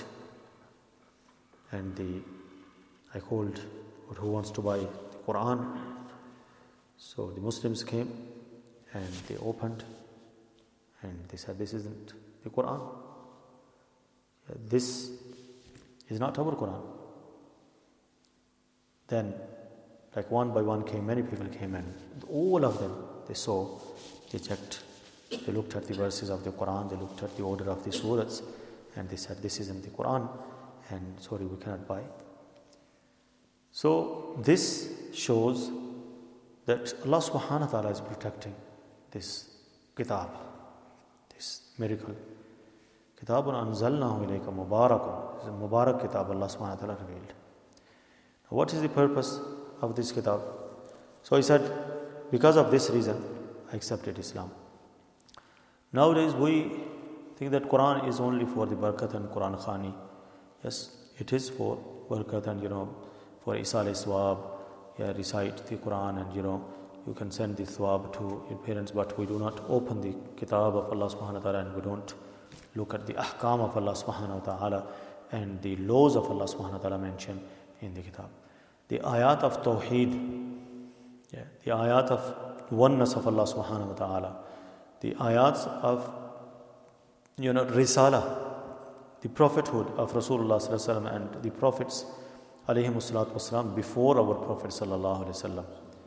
Speaker 2: and I called, who wants to buy the Quran? So the Muslims came and they opened and they said, this isn't the Quran. This is not our Quran. Then, like one by one came, many people came, and all of them, they saw, they checked, they looked at the verses of the Quran, they looked at the order of the surahs, and they said, this isn't the Quran, and sorry, we cannot buy. So this shows that Allah subhanahu wa ta'ala is protecting this kitab, this miracle. Kitabun anzalnahu ilayka mubarakun. It's a mubarak kitab Allah subhanahu wa ta'ala revealed. Now, what is the purpose of this kitab? So he said, because of this reason, I accepted Islam. Nowadays we think that Quran is only for the barakat and Quran khani. Yes, it is for barakat and for isal swab. Recite the Quran and you can send the thawab to your parents, but we do not open the kitab of Allah subhanahu wa ta'ala and we don't look at the ahkam of Allah subhanahu wa ta'ala and the laws of Allah subhanahu wa ta'ala mentioned in the kitab. The ayat of tawheed, the ayat of oneness of Allah subhanahu wa ta'ala, the ayats of risala, the prophethood of Rasulullah sallallahu alaihi wasallam and the prophets alayhi salatu wasalam before our Prophet sallallahu alaihi wasallam.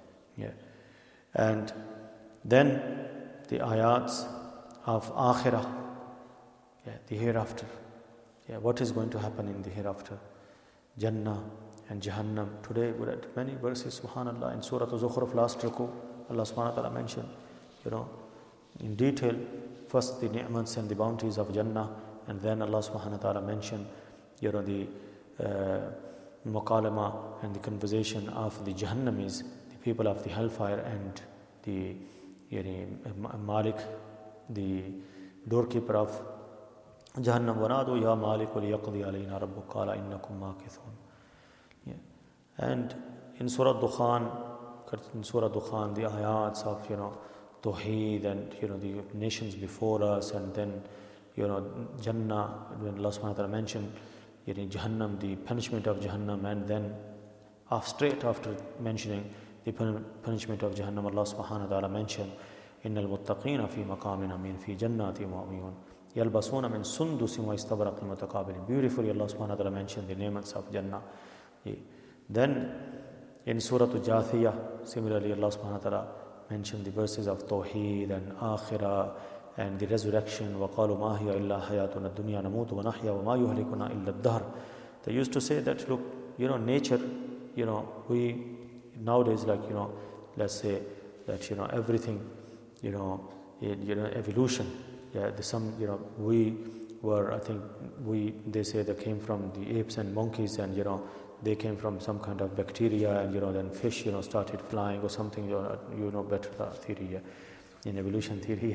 Speaker 2: And then the ayats of akhirah, the hereafter. What is going to happen in the hereafter? Jannah and Jahannam. Today we read many verses, subhanallah, in Surah Al-Zukhruf, last ruku, Allah subhanahu wa ta'ala mentioned, in detail, first the ni'mats and the bounties of Jannah, and then Allah subhanahu wa ta'ala mentioned, the muqalama and the conversation of the Jahannamis, the people of the hellfire, and the Malik, the doorkeeper of Jahannam. وَنَادُوا يَا مَالِكُ لِيَقْضِيَ عَلَيْنَا رَبُّكَ قَالَ إِنَّكُمْ مَاكِثُونَ. And in Surah Dukhan, the ayats of Tawheed and the nations before us, and then Jannah, when Allah subhanahu wa ta'ala mentioned Jahannam, the punishment of Jahannam, and then straight after mentioning the punishment of Jahannam, Allah subhanahu wa ta'ala mentioned, Innal muttaqina fi maqamin amin fi jannati wa uyun yalbasuna min sundusin wa istabraqin mutaqabilin. Beautifully Allah subhanahu wa ta'ala mentioned the names of Jannah. Then in Surah Jathiyah, similarly Allah subhanahu wa ta'ala mentioned the verses of Tawheed and Akhirah and the resurrection. وَقَالُوا مَا هِيَ إِلَّا حَيَاتُنَا الدُّنْيَا نَمُوتُ وَنَحْيَا وَمَا يُهْلِكُنَا إِلَّا الدَّهْرُ. They used to say that, look, nature, we nowadays, let's say that, everything, evolution. We were, I think, they say they came from the apes and monkeys, and, they came from some kind of bacteria, and, then fish, started flying or something, better theory, in evolution theory.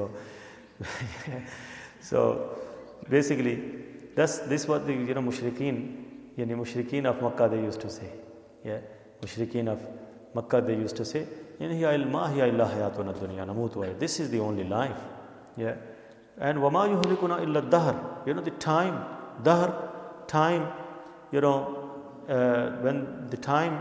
Speaker 2: So basically, this what the, mushrikeen of Makkah, they used to say. Mushrikeen of Makkah, they used to say, this is the only life. And وَمَا يُهْلِكُنَا إِلَّا الدَّهْرُ. The time, when the time,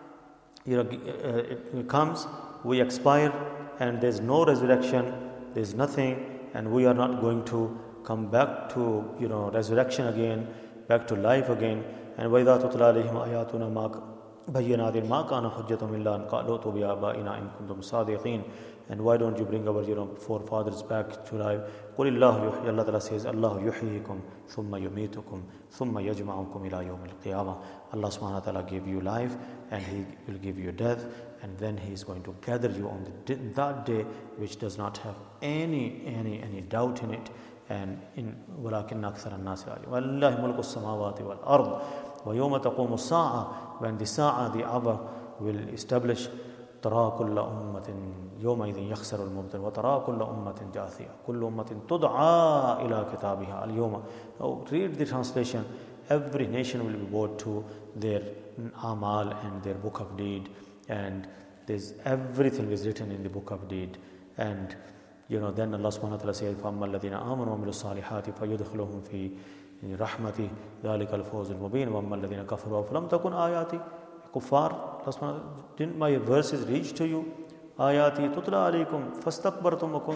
Speaker 2: it comes, we expire, and there's no resurrection, there's nothing, and we are not going to come back to, resurrection again, back to life again. And وَإِذَا تُتْلَى عَلَيْهِمْ آيَاتُنَا بَيِّنَاتٍ مَا كَانَ حُجَّتُهُمْ إِلَّا أَنْ قَالُوا ائْتُوا بِآبَائِنَا إِن كُنتُمْ صَادِقِينَ. And why don't you bring our, forefathers back to life? قُلِ اللَّهُ يُحْيِي. Allah Ta'ala says, Allah yuhyikum thumma yumitukum thumma yajma'ukum ila yawm al-qiyamah. Allah subhanahu wa ta'ala gave you life, and He will give you death, and then He is going to gather you on that day, which does not have any doubt in it. And in وَلَكِنَّ أَكْثَرَ النَّاسِ وَلِلَّهِ مُلْكُ السَّمَاوَاتِ وَالْأَرْضِ وَيَوْمَ تَقُومُ السَّاعَةُ. When the Sa'ah, the hour, will establish, ترى كل أمة يومئذ يخسر المبطل وترى كل أمة جاثية كل أمة تدعى إلى كتابها اليوم. Now read the translation. Every nation will be brought to their amal and their book of deed, and there's everything is written in the book of deed. And then Allah subhanahu wa ta'ala says, فَأَمَّا الَّذِينَ آمَنُوا وَعَمِلُوا الصَّالِحَاتِ فَيُدْخِلُهُمْ فِي رَحْمَتِهِ ذَلِكَ الْفَوْزُ الْمُبِينُ وَأَمَّا الَّذِينَ كَفَرُوا فَلَمْ تَكُنْ آيَاتِي. Kuffar, didn't my verses reach to you? Ayati tutla alaykum fastakbartum wa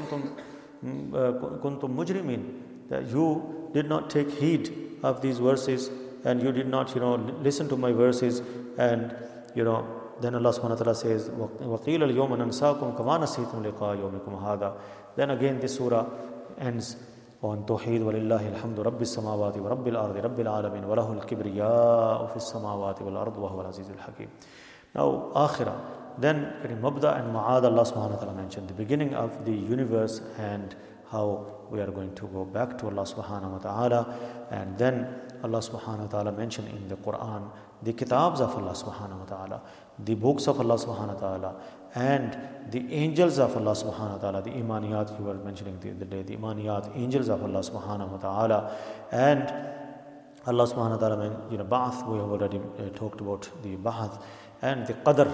Speaker 2: kuntum mujrimin. That you did not take heed of these verses, and you did not, listen to my verses, and, then Allah subhanahu wa ta'ala says, وَقِيلَ الْيَوْمَ نَنْسَاكُمْ كَمَا نَسِيتُمْ لِقَاءَ يَوْمِكُمْ هَذَا. Then again this surah ends on Tawheed. وَلِلَّهِ الْحَمْدُ رَبِّ السَّمَاوَاتِ وَرَبِّ الْأَرْضِ رَبِّ الْعَالَمِينَ وَلَهُ الْكِبْرِيَاءُ فِي السَّمَاوَاتِ وَالْأَرْضِ وَهُوَ الْعَزِيزُ الْحَكِيمُ. Now, Akhirah. Then in Mabda and Ma'ad, Allah subhanahu wa ta'ala mentioned the beginning of the universe and how we are going to go back to Allah subhanahu wa ta'ala. And then Allah subhanahu wa ta'ala mentioned in the Quran the kitabs of Allah subhanahu wa ta'ala, the books of Allah subhanahu wa ta'ala, and the angels of Allah subhanahu wa ta'ala, the imaniyat you were mentioning the other day, the imaniyat, angels of Allah subhanahu wa ta'ala. And Allah subhanahu wa ta'ala, Ba'ath, we have already talked about the Ba'ath, and the Qadr,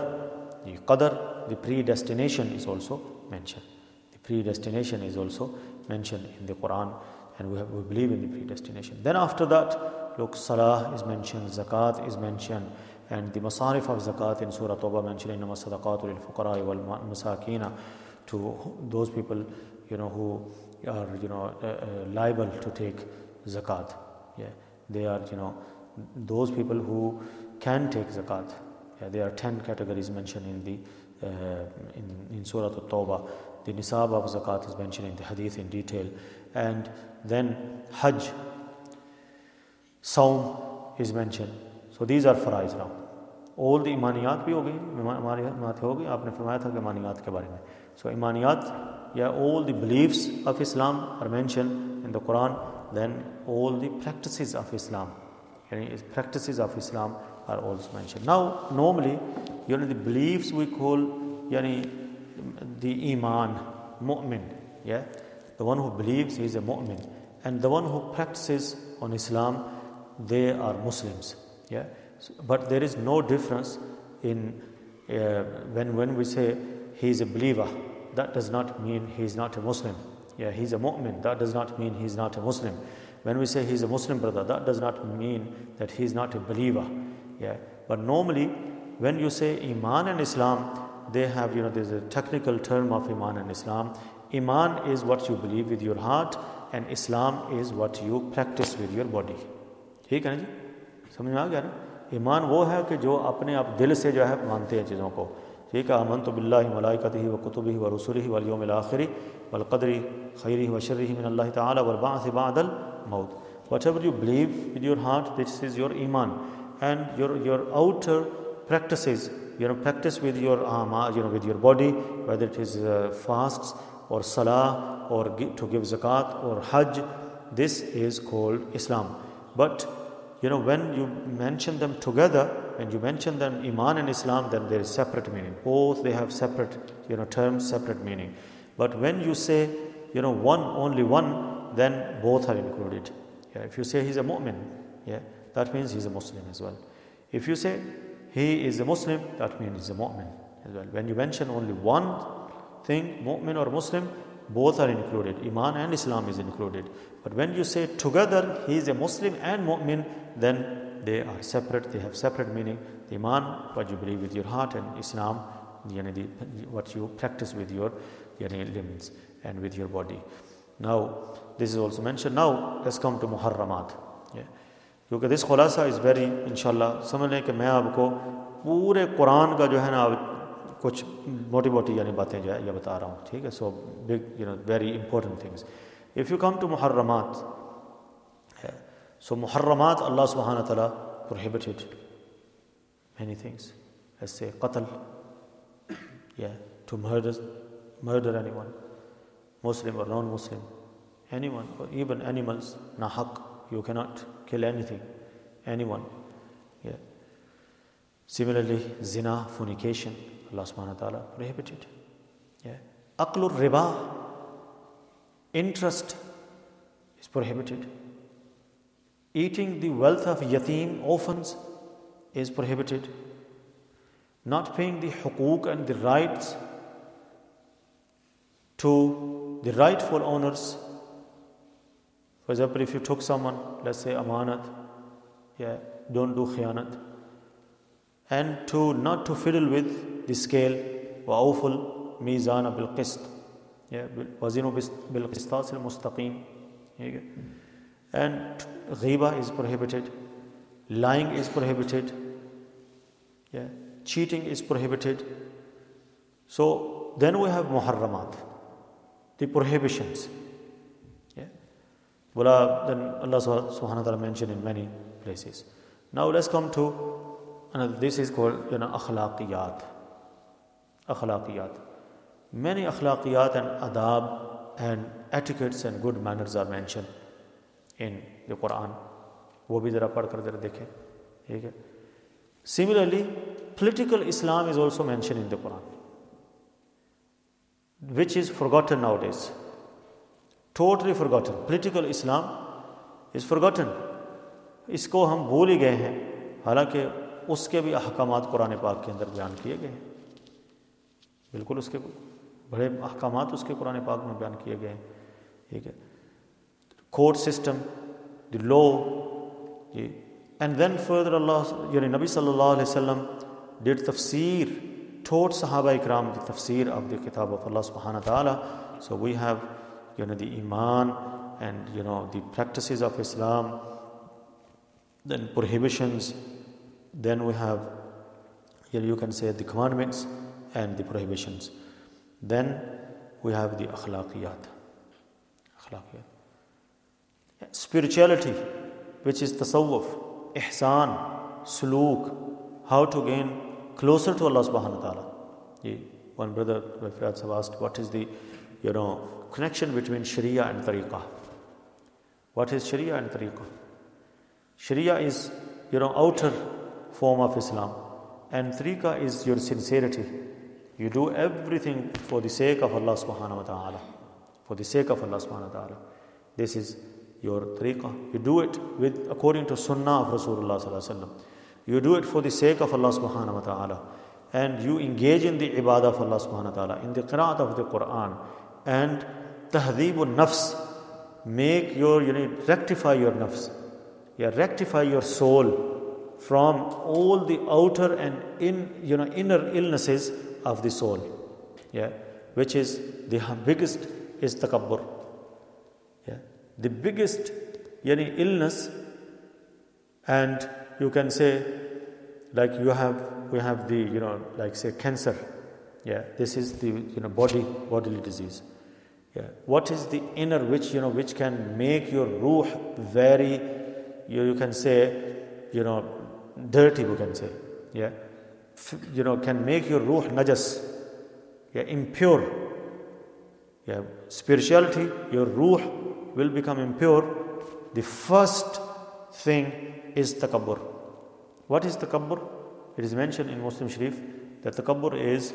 Speaker 2: the predestination is also mentioned. The predestination is also mentioned in the Quran, and we believe in the predestination. Then after that, look, Salah is mentioned, Zakat is mentioned, and the Masarif of Zakat in Surah Tawbah mentioned, إِنَّمَا الصَّدَقَاتُ لِلْفُقَرَاءِ وَالْمَسَاكِينَ, to those people, who are, liable to take Zakat. They are, those people who can take Zakat. There are 10 categories mentioned in the in Surah At-Tawbah. The nisab of zakat is mentioned in the hadith in detail. And then Hajj, Saum is mentioned. So these are faraiz now. All the imaniyat bhi ho gayi, imaniyat ho gayi, aapne farmaya tha ki imaniyat ke bare mein. So imaniyat, all the beliefs of Islam are mentioned in the Quran. Then all the practices of Islam, practices of Islam are also mentioned. Now, normally, the beliefs we call, the iman, mu'min, the one who believes he is a mu'min, and the one who practices on Islam, they are Muslims, But there is no difference in when we say he is a believer, that does not mean he is not a Muslim. He is a mu'min, that does not mean he is not a Muslim. When we say he's a Muslim brother, that does not mean that he's not a believer. Yeah. But normally, when you say Iman and Islam, they have, there's a technical term of Iman and Islam. Iman is what you believe with your heart, and Islam is what you practice with your body. ठीक है ना जी, समझ में आ गया ना? ईमान वो है कि जो अपने आप दिल से जो है मानते हैं चीज़ों को. ठीक है, आमनतु बिल्लाहि व मलाइकतिही व कुतुबिही व रुसुलिही वल यौमिल आखिरि वल क़द्रि खैरिही व शर्रिही मिनल्लाहि तआला वल बअ्सि बअदल मौत. Whatever you believe with your heart, this is your Iman, and your outer practices, practice with your with your body, whether it is fasts or salah or to give zakat or hajj, this is called Islam. But when you mention them together, when you mention them Iman and Islam, then there is separate meaning. Both they have separate terms, separate meaning. But when you say only one, then both are included. Yeah, if you say he's a mu'min, yeah, that means he's a Muslim as well. If you say he is a Muslim, that means he's a mu'min as well. When you mention only one thing, mu'min or Muslim, both are included. Iman and Islam is included. But when you say together he is a Muslim and mu'min, then they are separate, they have separate meaning. The Iman, what you believe with your heart, and Islam, what you practice with your limbs and with your body. Now, this is also mentioned. Now, let's come to Muharramat. Yeah. क्योंकि this खुलासा is very, इंशाल्लाह, समझ लें कि मैं आपको पूरे कुरान का जो है ना कुछ मोटी बातें जो है ये बता रहा हूँ. ठीक है, so big, very important things. If you come to Muharramat, yeah. So Muharramat, Allah subhanahu wa ta'ala prohibited many things. Let's say qatl, yeah, to murder anyone, Muslim or non-Muslim, anyone, or even animals, nahaq, you cannot kill anyone. Yeah. Similarly, zina, fornication, Allah subhanahu wa ta'ala prohibited. Yeah. Aqlur riba, interest is prohibited. Eating the wealth of yatim, orphans, is prohibited. Not paying the huquq and the rights to the rightful owners. For example, if you took someone, let's say amanat, yeah, don't do khiyanat. And not to fiddle with the scale, wa'awful mizana bil qist, yeah, wazinu bil qistas al mustaqim. And ghiba is prohibited, lying is prohibited, yeah, cheating is prohibited. So then we have muharramat, the prohibitions. Yeah. Then Allah subhanahu wa ta'ala mentioned in many places. Now let's come to another. This is called akhlaqiyat. Akhlaqiyat. Many akhlaqiyat and adab and etiquettes and good manners are mentioned in the Quran. वो भी जरा पढ़ कर जरा देखें. ठीक है. Similarly, political Islam is also mentioned in the Quran, which is forgotten nowadays. Totally forgotten. Political Islam is forgotten. इसको हम भूल ही गए हैं, हालांकि उसके भी अहकामात कुरान पाक के अंदर बयान किए गए हैं. बिल्कुल उसके बड़े अहकामात उसके कुरान पाक में बयान किए गए हैं. ठीक है. Court system, the law, and then further Allah, Nabi sallallahu alaihi wasallam did tafsir, taught Sahaba Ikram the tafsir of the Kitab of Allah subhanahu wa ta'ala. So we have, the Iman and, the practices of Islam, then prohibitions, then we have, you can say the commandments and the prohibitions. Then we have the akhlaqiyat. Spirituality, which is tasawwuf, ihsan, suluk, how to gain closer to Allah subhanahu wa ta'ala. One brother, my friends, have asked, what is the, connection between Sharia and Tariqah? What is Sharia and Tariqah? Sharia is, outer form of Islam, and Tariqah is your sincerity. You do everything for the sake of Allah subhanahu wa ta'ala. For the sake of Allah subhanahu wa ta'ala. This is your tariqah. You do it according to sunnah of Rasulullah sallallahu alaihi wasallam. You do it for the sake of Allah subhanahu wa ta'ala. And you engage in the ibadah of Allah subhanahu wa ta'ala, in the qira'at of the Quran, and tahdheebun nafs, make your, rectify your nafs. Rectify your soul from all the outer and inner illnesses of the soul. Which is the biggest is takabbur. The biggest illness, and you can say, like we have the like say cancer. This is the bodily disease. What is the inner which can make your ruh very you can say dirty, we can say. Can make your ruh najas, impure. Spirituality, your ruh will become impure. The first thing is takabbur. What is takabbur? It is mentioned in Muslim Sharif that takabbur is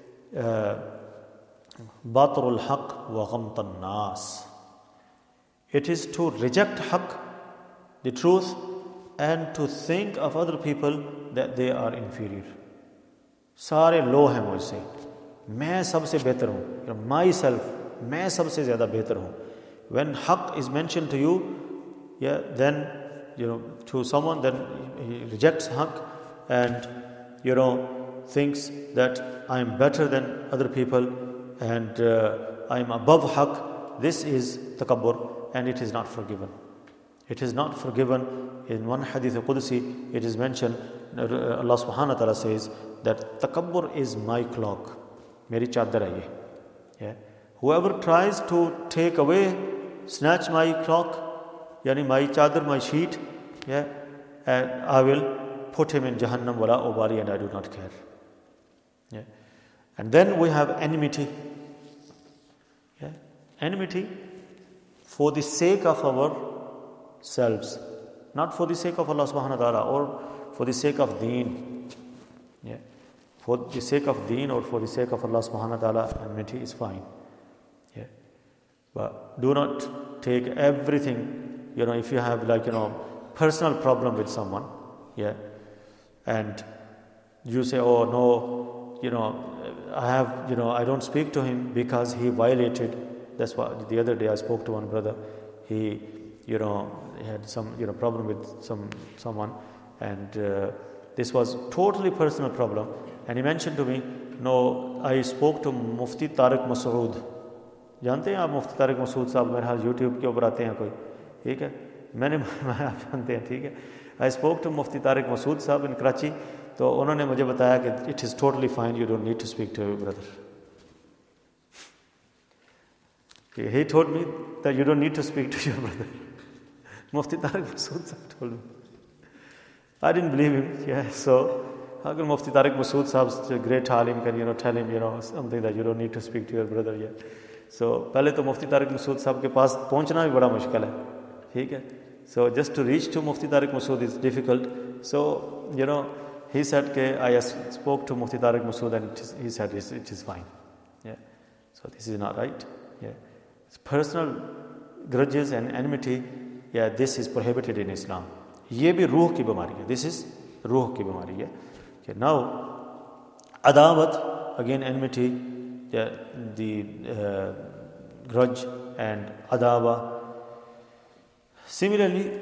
Speaker 2: batrul haq wa ghamtan nas. It is to reject haq, the truth, and to think of other people that they are inferior. सारे लो हैं मुझसे, मैं सबसे बेहतर हूँ, myself, मैं सबसे ज़्यादा बेहतर हूँ. When haq is mentioned to you, then to someone, then he rejects haq and thinks that I am better than other people and I am above haq. This is takabbur, and it is not forgiven. It is not forgiven. In one hadith Qudsi, it is mentioned, Allah subhanahu wa ta'ala says that takabbur is my cloak. Meri chadar hai ye. Whoever tries to take away, snatch my cloak, yani my chadar, my sheet, and I will put him in Jahannam wala ubali, and I do not care. And then we have enmity. Enmity for the sake of ourselves, not for the sake of Allah subhanahu wa ta'ala or for the sake of deen. For the sake of deen or for the sake of Allah subhanahu wa ta'ala, enmity is fine. But do not take everything, if you have personal problem with someone, and you say, oh no, I don't speak to him because he violated. That's why the other day I spoke to one brother. He had some problem with someone, and this was totally personal problem. And he mentioned to me, no, I spoke to Mufti Tariq Masood. जानते हैं आप मुफ्ती तारिक मसूद साहब? मेरे हाल यूट्यूब के ऊपर आते हैं कोई, ठीक है, आप जानते हैं, ठीक है. I spoke to Mufti Tariq Masood साहब इन कराची, तो उन्होंने मुझे बताया कि it is totally fine, you don't need to speak to your brother. He told me that you don't need to speak to your brother. Mufti Tariq Masood Sahab told me. I didn't believe him. So how can Mufti Tariq Masood Sahab, a great alim, can tell him something that you don't need to speak to your brother? So पहले तो Mufti Tariq Masood Sahab के पास पहुंचना भी बड़ा मुश्किल है, ठीक है. So just to reach to Mufti Tariq Masood is difficult. So he said that I spoke to Mufti Tariq Masood and he said it is fine. So this is not right. Personal grudges and enmity, this is prohibited in Islam. ये भी रूह की बीमारी है. This is रूह की बीमारी है. Okay, now adawat, again enmity, the grudge and adawa. Similarly,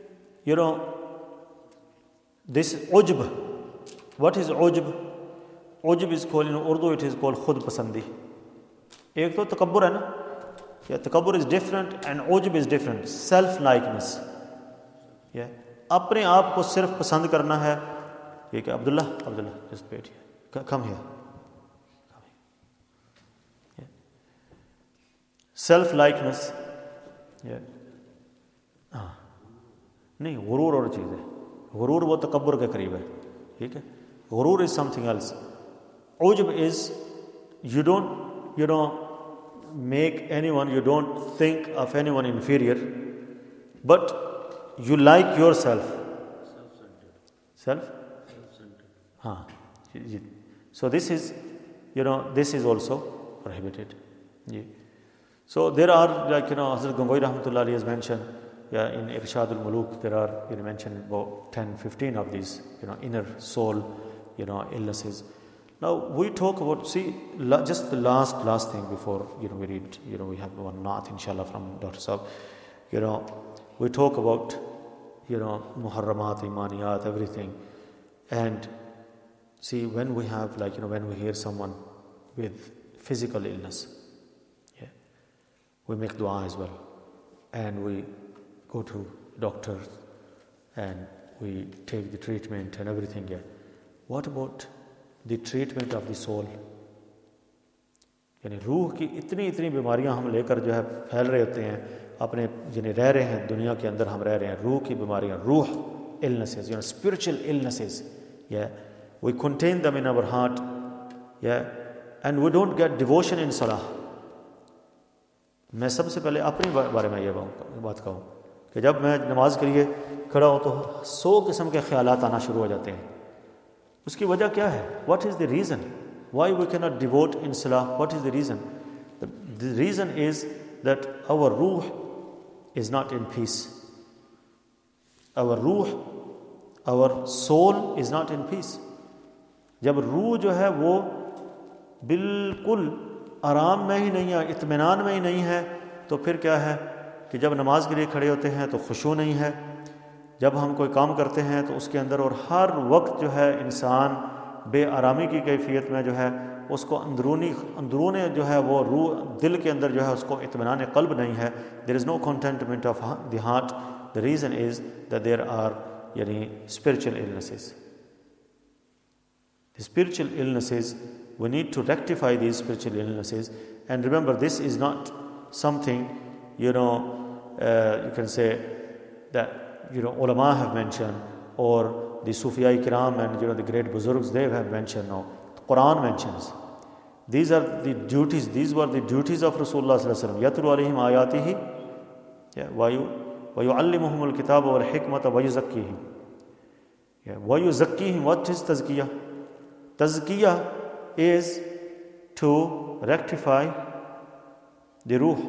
Speaker 2: this ujb. What is ujb? Ujb is called in Urdu, it is called khud pasandi. एक तो तकब्बुर है ना. तकब्बुर is different and ujb is different. Self likeness. अपने आप को सिर्फ पसंद करना है. ये क्या Abdullah just wait here. Come here. Self likeness. नहीं, गुरूर और चीज़ है. गुरूर वो तकब्बुर के करीब है, ठीक है. गुरूर is something else. ujb is you don't make anyone, you don't think of anyone inferior, but you like yourself. Self-centered. So this is also prohibited. So there are, like Hazrat Gangohi Rahmatullah Ali has mentioned, in Irshadul Muluk, there are mentioned about 10-15 of these inner soul illnesses. Now we talk about, just the last thing before, we read, we have one naat inshallah from Dr. Saab. We talk about, muharramat, imaniyat, everything. And see, when we have, when we hear someone with physical illness, we make dua as well. And we go to doctors and we take the treatment and everything. What about the treatment of the soul? यानी रूह की इतनी बीमारियां हम लेकर जो है फैल रहे होते हैं अपने, यानी रह रहे हैं दुनिया के अंदर, हम रह रहे हैं रूह की बीमारियां, रूह illnesses, spiritual illnesses. We contain them in our heart. And we don't get devotion in salah. मैं सबसे पहले अपने बारे में ये बात कहूँ कि जब मैं नमाज के लिए खड़ा हूँ तो 100 किस्म के ख्यालात आना शुरू हो जाते हैं. उसकी वजह क्या है? What is the reason? Why we cannot devote in salah? What is the reason? The reason is that our ruh is not in peace. Our ruh, our soul is not in peace. जब रूह जो है वो बिल्कुल आराम में ही नहीं है, इत्मीनान में ही नहीं है, तो फिर क्या है कि जब नमाज के लिए खड़े होते हैं तो खुशू नहीं है, जब हम कोई काम करते हैं तो उसके अंदर, और हर वक्त जो है इंसान बेआरामी की कैफियत में जो है उसको अंदरूनी जो है वो रूह, दिल के अंदर जो है उसको इत्मीनान क़ल्ब नहीं है. There is no contentment of the heart. The reason is that there are spiritual illnesses. The spiritual illnesses, we need to rectify these spiritual illnesses. And remember, this is not something, you can say that, ulama have mentioned, or the Sufiyai Kiram and, the great Buzurgs, they have mentioned. No, the Quran mentions. These are the duties, these were the duties of Rasulullah sallallahu alaihi wasallam. Yatlu alayhim ayatihi, وَيُعَلِّمُهُمُ الْكِتَابَ وَالْحِكْمَةَ وَيُزَكِّيهِمْ. وَيُزَكِّيهِمْ. What is tazkiyah? Tazkiyah is to rectify the ruh,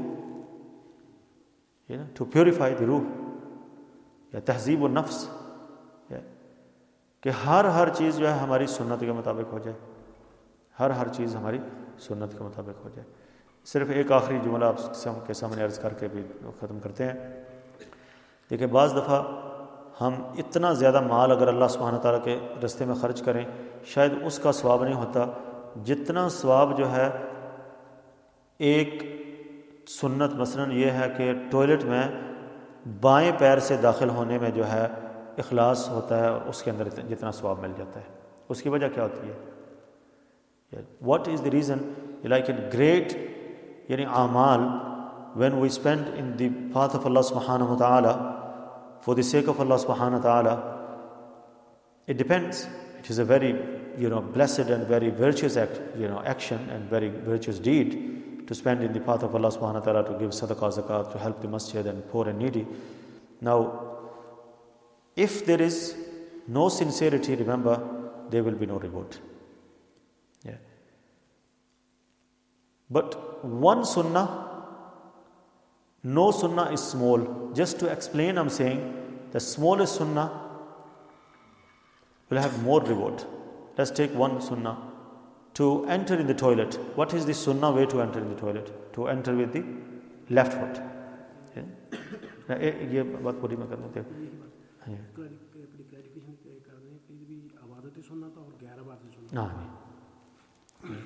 Speaker 2: to purify the ruh. तहज़ीब व नफ्स, कि हर चीज़ जो है हमारी सुन्नत के मुताबिक हो जाए, हर चीज़ हमारी सुन्नत के मुताबिक हो जाए. सिर्फ एक आखिरी जुमला आपके सामने अर्ज़ करके भी ख़त्म करते हैं. देखिए, बाज़ दफ़ा हम इतना ज़्यादा माल अगर अल्लाह सुब्हानहू तआला के रास्ते में ख़र्च करें, शायद उसका सवाब नहीं होता जितना सवाब जो है एक सुन्नत, मसलन ये है कि टॉयलेट में बाएं पैर से दाखिल होने में जो है इखलास होता है, और उसके अंदर जितना सवाब मिल जाता है. उसकी वजह क्या होती है? What is the reason? Like in great amal, when we spend in the path of Allah subhanahu wa ta'ala, for the sake of Allah subhanahu wa ta'ala, it depends. It is a very, blessed and very virtuous action and very virtuous deed to spend in the path of Allah subhanahu wa ta'ala, to give sadaqah, zakat, to help the masjid and poor and needy. Now, if there is no sincerity, remember, there will be no reward. But one sunnah, no sunnah is small. Just to explain, I'm saying the smallest sunnah will have more reward. Let's take one sunnah. To enter in the toilet. What is the sunnah way to enter in the toilet? To enter with the left foot. ये बात पूरी मैं कर लेते हैं.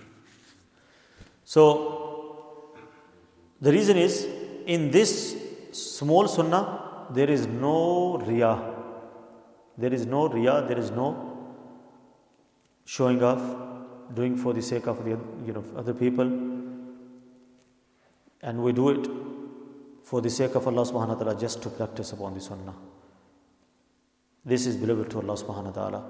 Speaker 2: So, the reason is, in this small sunnah, there is no riyah. There is no riyah, there is no showing off, doing for the sake of the other people. And we do it for the sake of Allah subhanahu wa ta'ala, just to practice upon the sunnah. This is believable to Allah subhanahu wa ta'ala,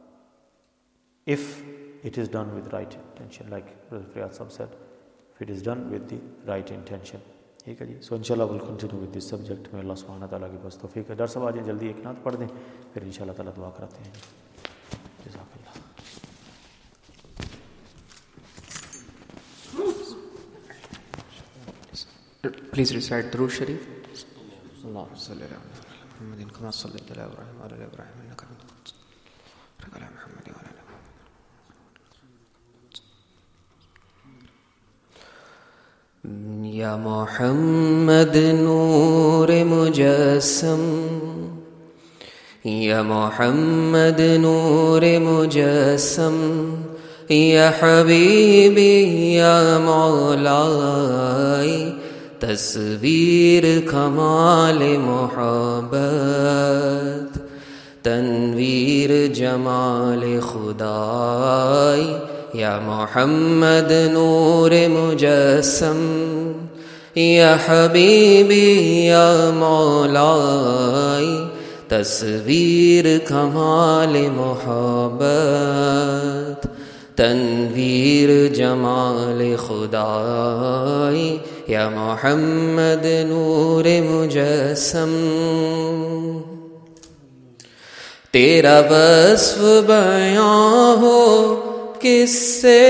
Speaker 2: if it is done with right intention, like Brother Fiyad Sahab said, if it is done with the right intention. So inshallah we'll continue with this subject. May Allah subhanahu wa ta'ala give us tawfiq. Dar sahab aaj jaldi ek naat padh dein, fir inshallah ta'ala dua karate hain. Jazakallah.
Speaker 6: Please recite Durood Sharif. Allahumma salli ala Muhammadin kama sallaita ala Ibrahim wa ala Ibrahim innaka Hamidum Majid. Wa ala Muhammadin wa ala या मोहम्मद नूर मुजस्सम, या मोहम्मद नूर मुजस्सम, या हबीबी या मौलाई, तस्वीर कमाल मोहब्बत, तनवीर जमाल खुदाई, या मोहम्मद नूर मुजस्सम, या हबीबी या मौलाई, तस्वीर कमाल मोहब्बत, तनवीर जमाल खुदाई, या मोहम्मद नूर मुजस्सम। तेरा वस्फ बयां हो किससे,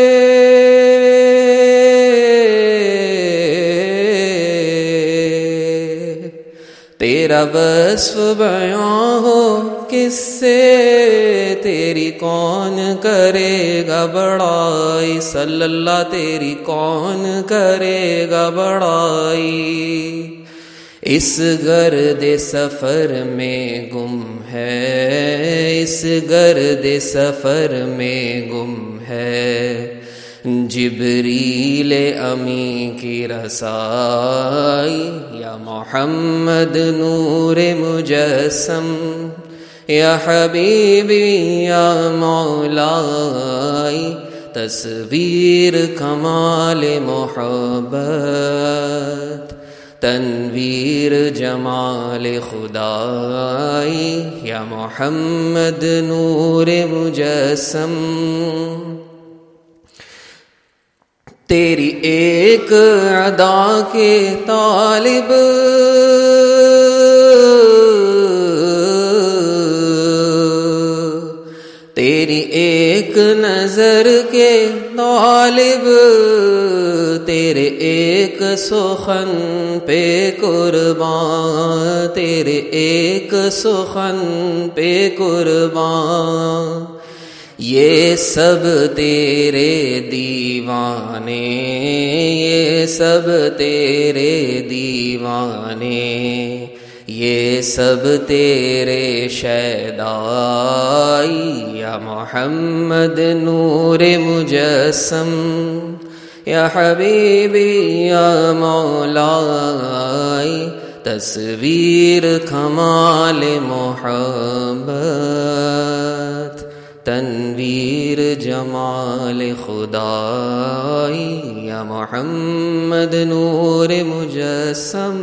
Speaker 6: तेरा वस्फ बयां हो किससे, तेरी कौन करेगा बड़ाई, सल्लल्लाह तेरी कौन करेगा बड़ाई। इस गर्दे सफ़र में गुम है, इस गर्दे सफ़र में गुम है, जिब्रील अमी की रसाई, या मोहम्मद नूर मुजस्सम, या हबीबी या मौलाई, तस्वीर कमाल मोहब्बत, तनवीर जमाल खुदाई, या मोहम्मद नूर मुजस्सम। तेरी एक अदा के तालिब, तेरी एक नजर के तालिब, तेरे एक सुखन पे कुर्बान, तेरे एक सुखन पे कुर्बान, ये सब तेरे दीवाने, ये सब तेरे दीवाने, ये सब तेरे शैदाई, या मोहम्मद नूर मुजस्सम, या हबीबी या मौलाई, तस्वीर कमाल मोहब्बत, तनवीर जमाल खुदाई, या मोहम्मद नूर मुजस्सम।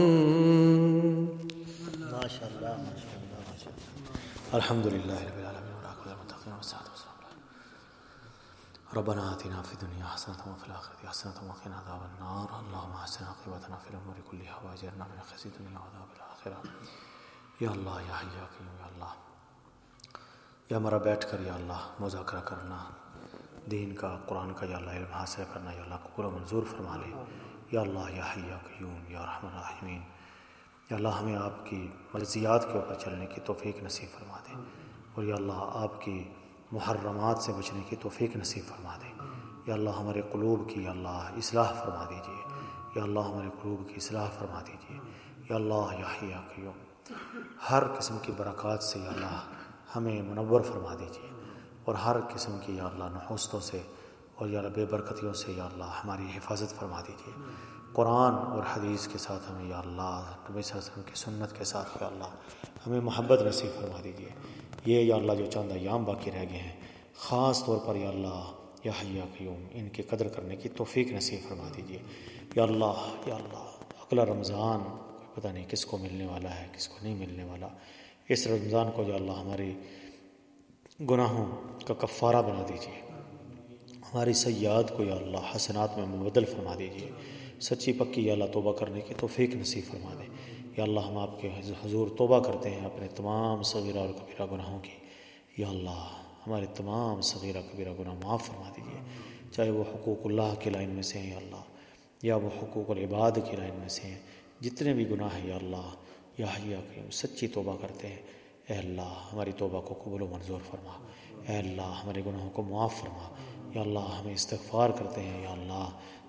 Speaker 2: माशाअल्लाह माशाअल्लाह माशाअल्लाह। अल्हम्दुलिल्लाह रब्बिल आलमीन व आखिर मुत्तक़ीन व सलातु व सलाम। रब्बना आतिना फिद दुनिया हसनतन व फिल आखिरति हसनतन व क़िना अज़ाबन नार। अल्लाहुम्मा अहसिन आक़िबतना फिल उमूरि कुल्लिहा व अजिरना मिन ख़ज़्यि दुनिया व अज़ाबिल आखिरह। या अल्लाह या हय्यु या क़य्यूम, या अल्लाह या हमारा बैठ कर या अल्लाह मुज़ाकरा करना दीन का, कुरान का या अल्लाह इल्म हासिल करना या अल्लाह कबूल मंजूर फरमा ले। या अल्लाह या हय्यु या क़य्यूम या अरहमर राहिमीन, या अल्लाह हमें आपकी मर्ज़ियात के ऊपर चलने की तौफ़ीक नसीब फरमा दे, और या अल्लाह आपकी मुहर्रमात से बचने की तौफ़ीक नसीब फरमा दे। या अल्लाह हमारे क़ुलूब की या अल्लाह इस्लाह फरमा दीजिए, या अल्लाह हमारे क़ुलूब की इस्लाह फरमा दीजिए। या अल्लाह या हय्यु या क़य्यूम, हर किस्म की बरक़ात से या अल्लाह हमें मुनव्वर फरमा दीजिए, और हर किस्म की या अल्लाह नहुस्तों से और या बेबरकतियों से या अल्लाह हमारी हिफाजत फरमा दीजिए। कुरान और हदीस के साथ हमें या अल्लाह नबी सल्लल्लाहु अलैहि वसल्लम की सुन्नत के साथ या अल्लाह हमें मोहब्बत नसीब फरमा दीजिए। ये या अल्लाह जो चंद अय्याम बाकी रह गए हैं, ख़ास तौर पर या अल्लाह या हय्यु या क़य्यूम, इनकी कदर करने की तौफ़ीक नसीब फरमा दीजिए। या अल्लाह अगला रमज़ान पता नहीं किसको मिलने वाला है, किसको नहीं मिलने वाला। इस रमज़ान को या अल्लाह हमारी गुनाहों का कफ़ारा बना दीजिए, हमारी सय्यात को या अल्लाह हसनात में मुबद्दल फरमा दीजिए। सच्ची पक्की या अल्लाह तौबा करने की तौफ़ीक नसीब फरमा दे। या अल्लाह हम आपके हुज़ूर तौबा करते हैं अपने तमाम सगीरा और कबीरा गुनाहों की। या अल्लाह हमारे तमाम सगीरा कबीरा गुनाह माफ़ फरमा दीजिए, चाहे वो हुकूकुल्लाह की लाइन में से हैं या अल्लाह, या वो हुकूकुल इबाद की लाइन में से हैं। जितने भी गुनाह हैं या अल्लाह या हय्यु या क़य्यूम सच्ची तौबा करते हैं। ए अल्लाह हमारी तौबा को कबूल व मंजूर फरमा। ए अल्लाह हमारे गुनाहों को मुआफ़ फरमा। या अल्लाह हमें इस्तिग़फ़ार करते हैं। या अल्लाह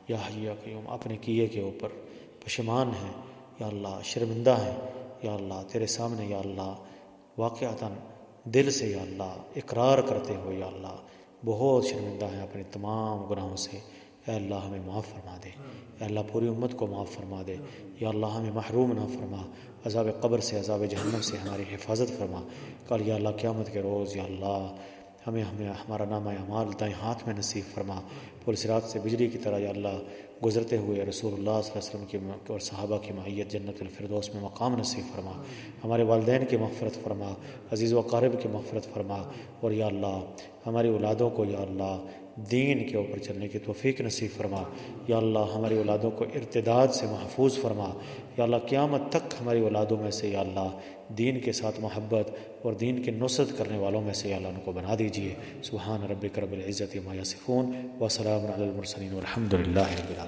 Speaker 2: या हय्यु या क़य्यूम अपने किए के ऊपर पशेमान हैं या अल्लाह, शर्मिंदा हैं या अल्लाह, तेरे सामने या अल्लाह वाक़अतन दिल से या अल्लाह इकरार करते हो या अल्लाह बहुत शर्मिंदा हैं अपने तमाम गुनाहों से। या अल्लाह हमें माफ़ फरमा दे, या अल्लाह पूरी उम्मत को माफ़ फरमा दे, या अल्लाह हमें महरूम ना फरमा, अज़ाब क़ब्र से अज़ाब जहन्नम से हमारी हिफाजत फरमा। कल या अल्लाह क़यामत के रोज़ या अल्लाह हमें हमारा नामा अमाल दाएं हाथ में नसीब फरमा, पुल सिरात से बिजली की तरह या अल्लाह गुज़रते हुए रसूलुल्लाह सल्लल्लाहु अलैहि वसल्लम की और सहाबा की मइयत जन्नतुल फिरदौस में मकाम नसीब फरमा। हमारे वालिदैन की मग़फ़िरत फरमा, अज़ीज़ व क़ारिब की मग़फ़िरत फरमा, और या अल्लाह हमारी औलादों को या अल्लाह दीन के ऊपर चलने की तौफ़ीक नसीब फरमा। या अल्लाह हमारी औलादों को इर्तिदाद से महफूज फरमा। या अल्लाह क़यामत तक हमारी औलादों में से या अल्लाह दीन के साथ मोहब्बत और दीन की नुसरत करने वालों में से या अल्लाह उनको बना दीजिए। सुब्हान रब्बिक रब्बिल इज़्ज़ति अम्मा यसिफ़ून व सलामुन अलल मुरसलीन वल्हम्दुलिल्लाहि रब्बिल आलमीन।